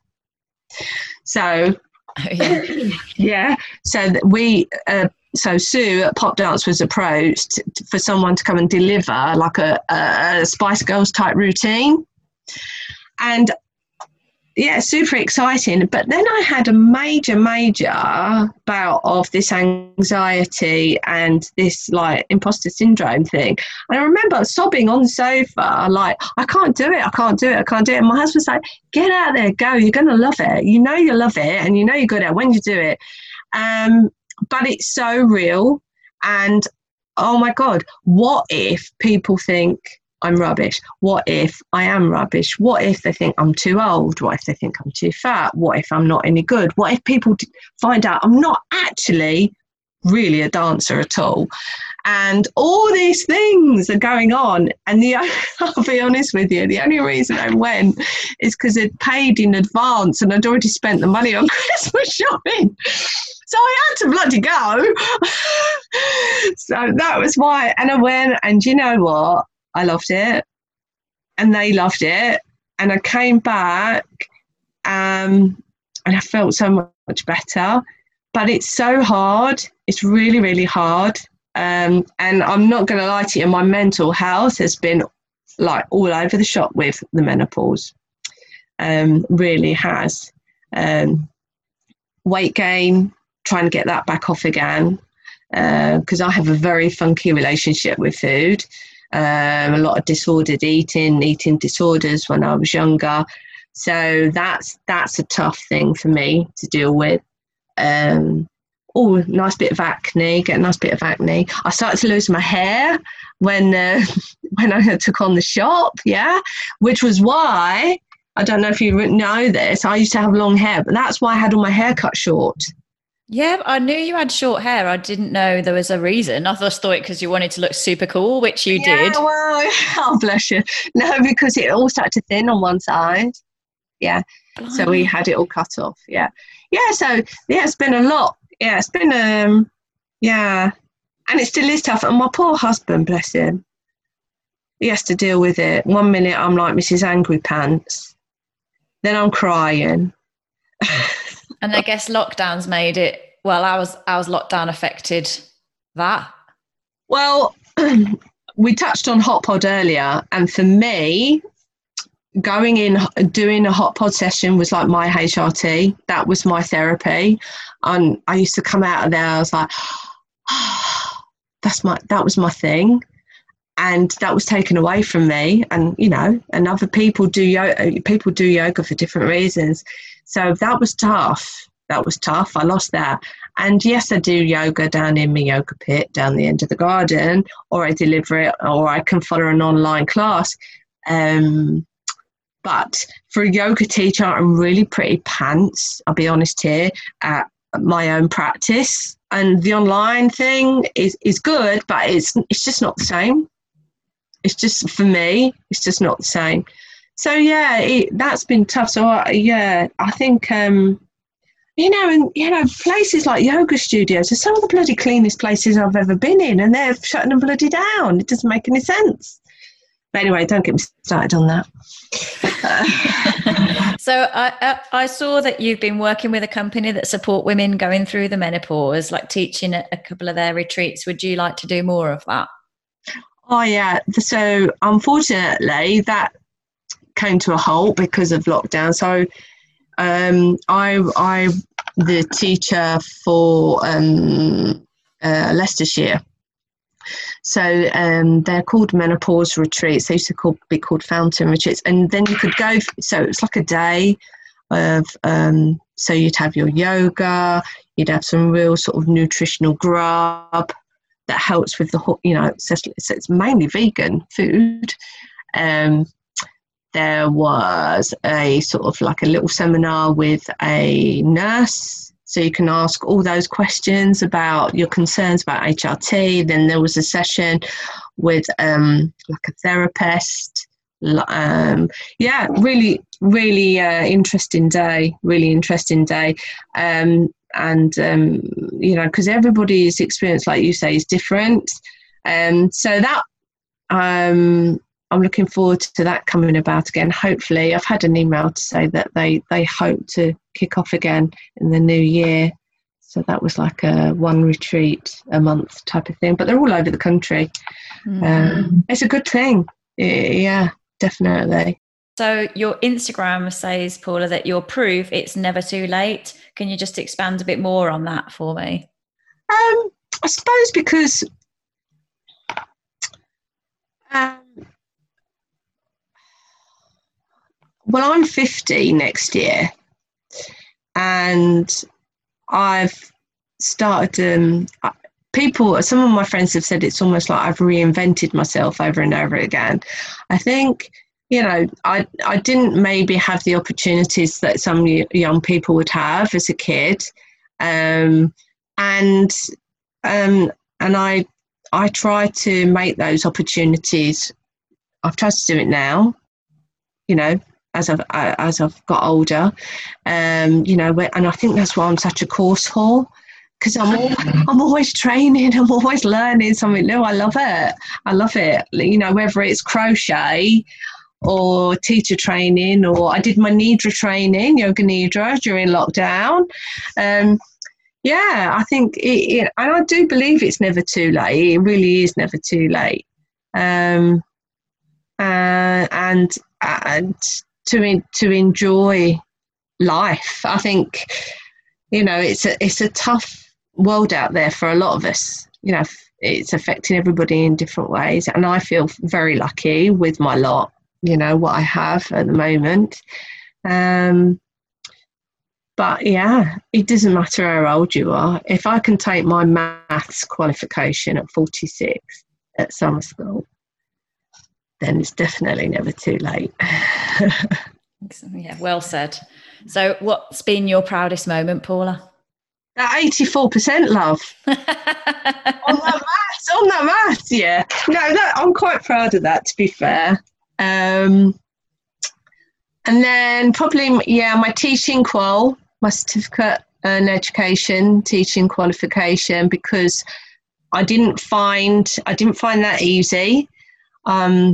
So Oh, yeah. yeah, so that we. Uh, So Sue at Pop Dance was approached for someone to come and deliver like a, a Spice Girls type routine. And yeah, super exciting. But then I had a major, major bout of this anxiety and this like imposter syndrome thing. And I remember sobbing on the sofa, like, I can't do it, I can't do it, I can't do it. And my husband's like, get out there, go, you're going to love it. You know you love it and you know you're good at it when you do it. Um, But it's so real. And, oh, my God, what if people think I'm rubbish? What if I am rubbish? What if they think I'm too old? What if they think I'm too fat? What if I'm not any good? What if people find out I'm not actually really a dancer at all? And all these things are going on. And the I'll be honest with you, the only reason I went is because I'd paid in advance and I'd already spent the money on Christmas shopping. So I had to bloody go. So that was why. And I went, and you know what? I loved it. And they loved it. And I came back um, and I felt so much better. But it's so hard. It's really, really hard. Um, and I'm not going to lie to you, my mental health has been like all over the shop with the menopause. Um, really has. Um, weight gain, trying to get that back off again, because uh, I have a very funky relationship with food. Um, a lot of disordered eating, eating disorders when I was younger. So that's that's a tough thing for me to deal with. Um, oh, nice bit of acne, get a nice bit of acne. I started to lose my hair when uh, when I took on the shop, yeah, which was why, I don't know if you know this, I used to have long hair, but that's why I had all my hair cut short. Yeah, I knew you had short hair. I didn't know there was a reason. I just thought it because you wanted to look super cool, which you yeah, did. Well, oh, bless you. No, because it all started to thin on one side. Yeah. Blimey. So we had it all cut off. Yeah. Yeah. So, yeah, it's been a lot. Yeah, it's been, um, yeah. And it still is tough. And my poor husband, bless him, he has to deal with it. One minute I'm like Missus Angry Pants. Then I'm crying. And I guess lockdowns made it, well, ours, ours lockdown affected that. Well, we touched on Hot Pod earlier. And for me, going in, doing a Hot Pod session was like my H R T. That was my therapy. And I used to come out of there, I was like, oh, that's my, that was my thing. And that was taken away from me. And, you know, and other people do yoga, people do yoga for different reasons. So that was tough. That was tough. I lost that. And yes, I do yoga down in my yoga pit down the end of the garden, or I deliver it, or I can follow an online class. Um, but for a yoga teacher, I'm really pretty pants, I'll be honest here, at my own practice. And the online thing is, is good, but it's it's just not the same. It's just, for me, it's just not the same. So, yeah, it, that's been tough. So, uh, yeah, I think, um, you know, and, you know, places like yoga studios are some of the bloody cleanest places I've ever been in, and they're shutting them bloody down. It doesn't make any sense. But anyway, don't get me started on that. So I, I saw that you've been working with a company that support women going through the menopause, like teaching at a couple of their retreats. Would you like to do more of that? Oh, yeah. So, unfortunately, that came to a halt because of lockdown. So, um, I, I, the teacher for um, uh, Leicestershire. So um, they're called menopause retreats. They used to call, be called fountain retreats. And then you could go, so it's like a day of, um, so you'd have your yoga, you'd have some real sort of nutritional grub that helps with the, you know, it's, just, it's mainly vegan food. Um, there was a sort of like a little seminar with a nurse. So you can ask all those questions about your concerns about H R T. Then there was a session with um, like a therapist. Um, yeah, really, really uh, interesting day, really interesting day. Um, and, um, you know, because everybody's experience, like you say, is different. Um, so that, um, I'm looking forward to that coming about again. Hopefully, I've had an email to say that they, they hope to kick off again in the new year. So that was like a one retreat a month type of thing. But they're all over the country. Mm. Um, it's a good thing. Yeah, definitely. So your Instagram says, Paula, that you're proof it's never too late. Can you just expand a bit more on that for me? Um, I suppose because um, well, I'm fifty next year, and I've started. Um, people, some of my friends have said it's almost like I've reinvented myself over and over again. I think, you know, I I didn't maybe have the opportunities that some young people would have as a kid, um, and um, and I I try to make those opportunities. I've tried to do it now, you know, as I've as I've got older, um, you know, and I think that's why I'm such a course whore, because I'm all, I'm always training, I'm always learning something new. I love it. I love it. You know, whether it's crochet or teacher training, or I did my Nidra training, Yoga Nidra, during lockdown. Um, yeah, I think, it, it, and I do believe it's never too late. It really is never too late. Um, uh, and and to to enjoy life. I think, you know, it's a it's a tough world out there for a lot of us. You know, it's affecting everybody in different ways, and I feel very lucky with my lot. You know, what I have at the moment. Um, but yeah, it doesn't matter how old you are. If I can take my maths qualification at forty-six at summer school, then it's definitely never too late. Yeah, well said. So what's been your proudest moment, Paula? That eighty-four percent, love. on that maths, on that maths, yeah. No, that, I'm quite proud of that, to be fair. Um, and then probably, yeah, my teaching qual, my certificate in education, teaching qualification, because I didn't find, I didn't find that easy. Um,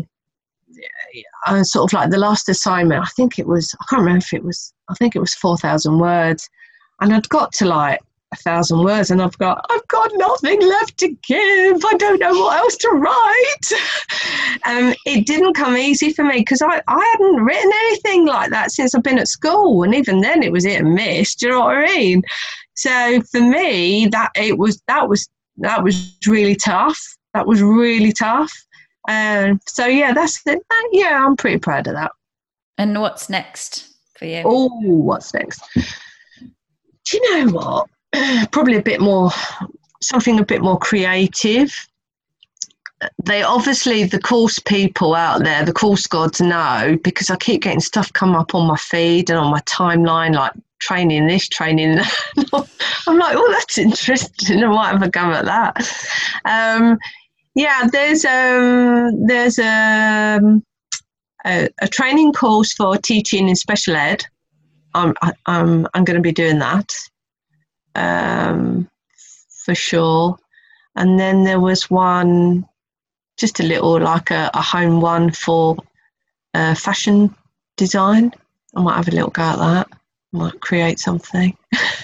I sort of like the last assignment, I think it was, I can't remember if it was, I think it was four thousand words. And I'd got to like a thousand words and I've got, I've got nothing left to give. I don't know what else to write. um, it didn't come easy for me because I, I hadn't written anything like that since I've been at school. And even then it was hit and miss. Do you know what I mean? So for me, that it was, that was, that was really tough. That was really tough. Um, so yeah, that's it. Yeah, I'm pretty proud of that. And what's next for you? Oh, what's next? Do you know what? Probably a bit more, something a bit more creative. They obviously, the course people out there, the course gods know, because I keep getting stuff come up on my feed and on my timeline, like training this, training that. I'm like, oh, that's interesting. I might have a go at that. Um, Yeah, there's um there's a, a a training course for teaching in special ed. I'm I'm I'm going to be doing that, um, for sure. And then there was one, just a little like a, a home one for uh, fashion design. I might have a little go at that. I might create something.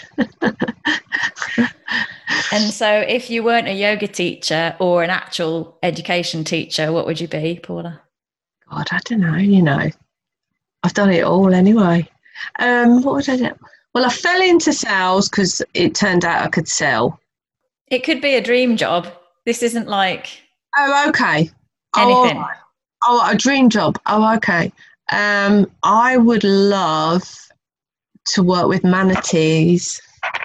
And so if you weren't a yoga teacher or an actual education teacher, what would you be, Paula? God, I don't know, you know. I've done it all anyway. Um, what would I do? Well, I fell into sales because it turned out I could sell. It could be a dream job. This isn't like... Oh, okay. Anything. Oh, oh a dream job. Oh, okay. Um, I would love to work with manatees.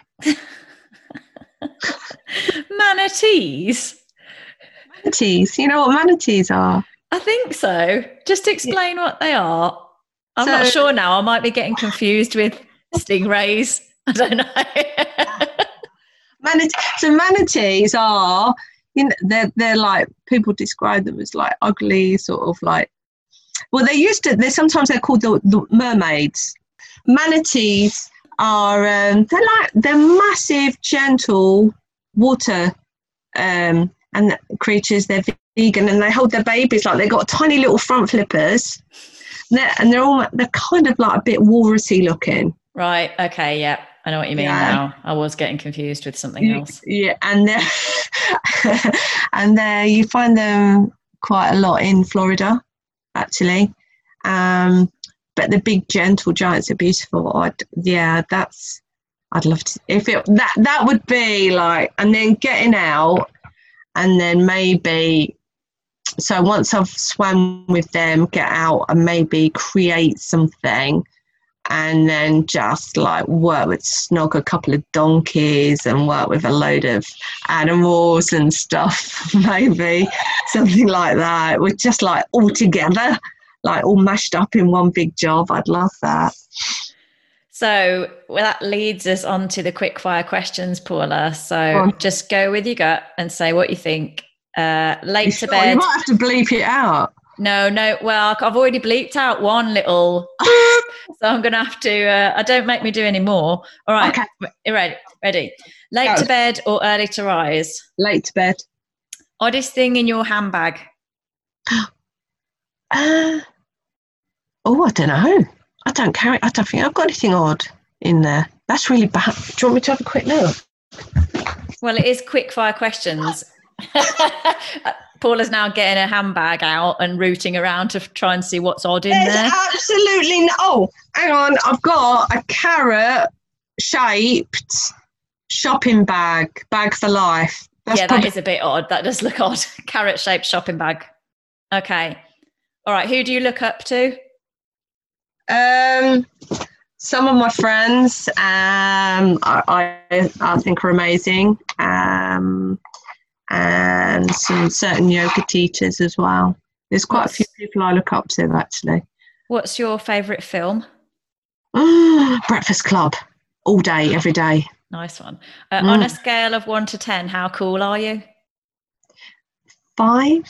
Manatees? Manatees. You know what manatees are? I think so. Just explain yeah. what they are. I'm so, not sure now. I might be getting confused with stingrays. I don't know. Manat- so manatees are, you know, they're, they're like, people describe them as like ugly, sort of like Well, they used to. They sometimes they're called the, the mermaids. Manatees are um, they're like they're massive, gentle water um, and creatures. They're vegan and they hold their babies like they've got tiny little front flippers. And they're, and they're all they're kind of like a bit walrusy looking. Right. Okay. Yeah. I know what you mean yeah. now. I was getting confused with something else. Yeah, and they're and there you find them quite a lot in Florida, actually. Um, but the big gentle giants are beautiful. I'd, yeah, that's I'd love to. If it that that would be like, and then getting out, and then maybe. So once I've swam with them, get out and maybe create something. And then just like work with snog a couple of donkeys and work with a load of animals and stuff, maybe something like that. We're just like all together, like all mashed up in one big job. I'd love that. So well, that leads us on to the quick fire questions, Paula. So just go with your gut and say what you think. Uh, late you to sure? bed. You might have to bleep it out. No, no. Well, I've already bleeped out one little, so I'm going to have to. Uh, I don't make me do any more. All right, okay. Ready? Ready? Late Go. to bed or early to rise? Late to bed. Oddest thing in your handbag? Uh, oh, I don't know. I don't carry. I don't think I've got anything odd in there. That's really bad. Do you want me to have a quick look? Well, it is quick fire questions. Paula's now getting her handbag out and rooting around to try and see what's odd in There's there. Absolutely no. Oh, hang on. I've got a carrot-shaped shopping bag, bag for life. That's yeah, probably- that is a bit odd. That does look odd. Carrot-shaped shopping bag. Okay. All right. Who do you look up to? Um, some of my friends. Um, I I, I think are amazing. Um. And some certain yoga teachers as well. There's quite What's, a few people I look up to, actually. What's your favourite film? Breakfast Club. All day, every day. Nice one. Uh, mm. On a scale of one to ten, how cool are you? Five.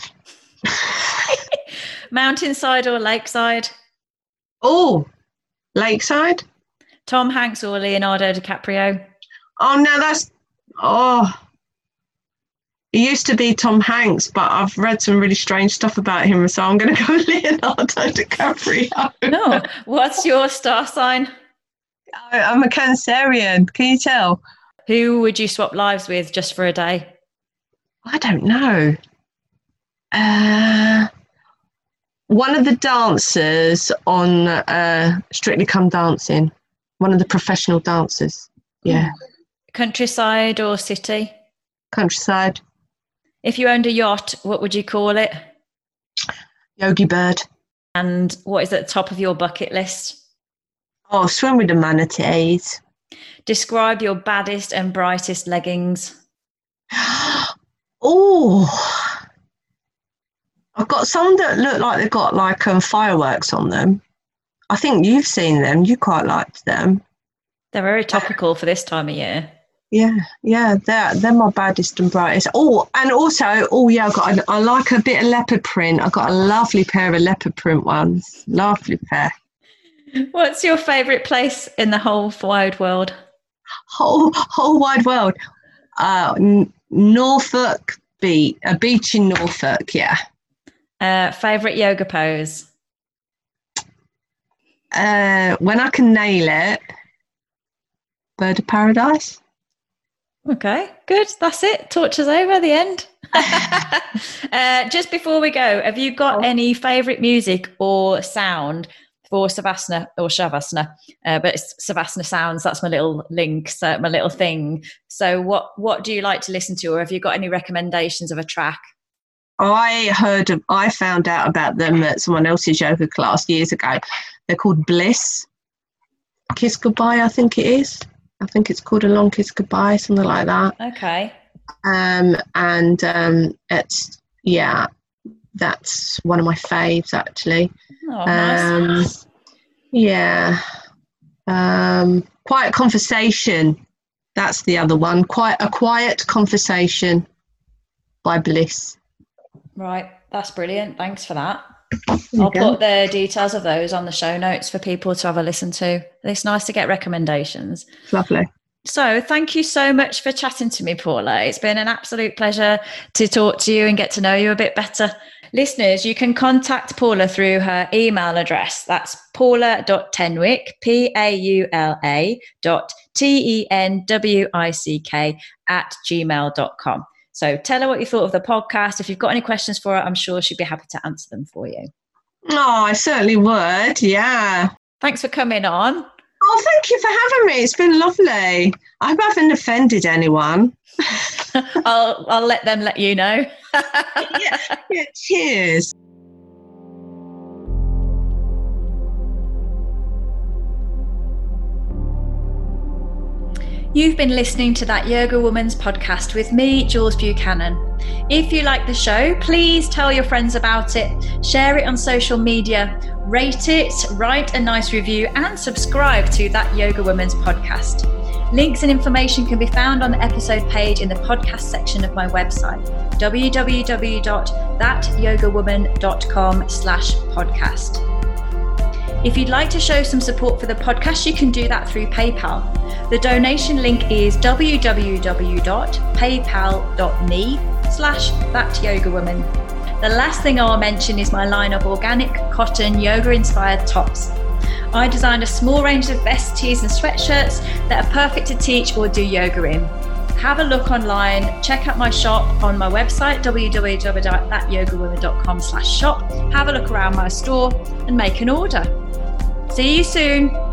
Mountainside or lakeside? Oh, lakeside. Tom Hanks or Leonardo DiCaprio? Oh, no, that's... Oh... It used to be Tom Hanks, but I've read some really strange stuff about him, so I'm going to go Leonardo DiCaprio. No, what's your star sign? I'm a Cancerian. Can you tell? Who would you swap lives with just for a day? I don't know. Uh, one of the dancers on uh, Strictly Come Dancing. One of the professional dancers. Yeah. Countryside or city? Countryside. If you owned a yacht, what would you call it? Yogi Bird. And what is at the top of your bucket list? Oh, swim with the manatees. Describe your baddest and brightest leggings. Oh, I've got some that look like they've got like um, fireworks on them. I think you've seen them. You quite liked them. They're very topical for this time of year. Yeah, yeah, they're, they're my baddest and brightest. Oh, and also, oh yeah, I got. I like a bit of leopard print. I got a lovely pair of leopard print ones. Lovely pair. What's your favourite place in the whole wide world? Whole whole wide world. Uh, N- Norfolk Beach, a beach in Norfolk. Yeah. Uh, favourite yoga pose? Uh, when I can nail it, Bird of Paradise. Okay, good. That's it. Torch is over at the end. uh, just before we go, have you got any favourite music or sound for Savasana or Shavasana? Uh, but it's Savasana sounds. That's my little link, so my little thing. So what, what do you like to listen to, or have you got any recommendations of a track? I heard of, I found out about them at someone else's yoga class years ago. They're called Bliss. Kiss Goodbye, I think it is. I think it's called A Long Kiss Goodbye, something like that. Okay. Um, and um, it's, yeah, that's one of my faves, actually. Oh, nice. Um, yeah. Um, Quiet Conversation. That's the other one. Quite A Quiet Conversation by Bliss. Right. That's brilliant. Thanks for that. I'll put the details of those on the show notes for people to have a listen to. It's nice to get recommendations. Lovely. So thank you so much for chatting to me, Paula. It's been an absolute pleasure to talk to you and get to know you a bit better. Listeners, you can contact Paula through her email address. That's paula.tenwick, P A U L A dot T E N W I C K at gmail dot com. So tell her what you thought of the podcast. If you've got any questions for her, I'm sure she'd be happy to answer them for you. Oh, I certainly would. Yeah. Thanks for coming on. Oh, thank you for having me. It's been lovely. I hope I haven't offended anyone. I'll I'll let them let you know. yeah, yeah, cheers. You've been listening to That Yoga Woman's podcast with me, Jules Buchanan. If you like the show, please tell your friends about it, share it on social media, rate it, write a nice review, and subscribe to That Yoga Woman's podcast. Links and information can be found on the episode page in the podcast section of my website, w w w dot that yoga woman dot com slash podcast. If you'd like to show some support for the podcast, you can do that through PayPal. The donation link is w w w dot paypal dot me slash that yoga woman. The last thing I'll mention is my line of organic cotton yoga-inspired tops. I designed a small range of vests, tees and sweatshirts that are perfect to teach or do yoga in. Have a look online, check out my shop on my website, w w w dot that yoga woman dot com slash shop. Have a look around my store and make an order. See you soon.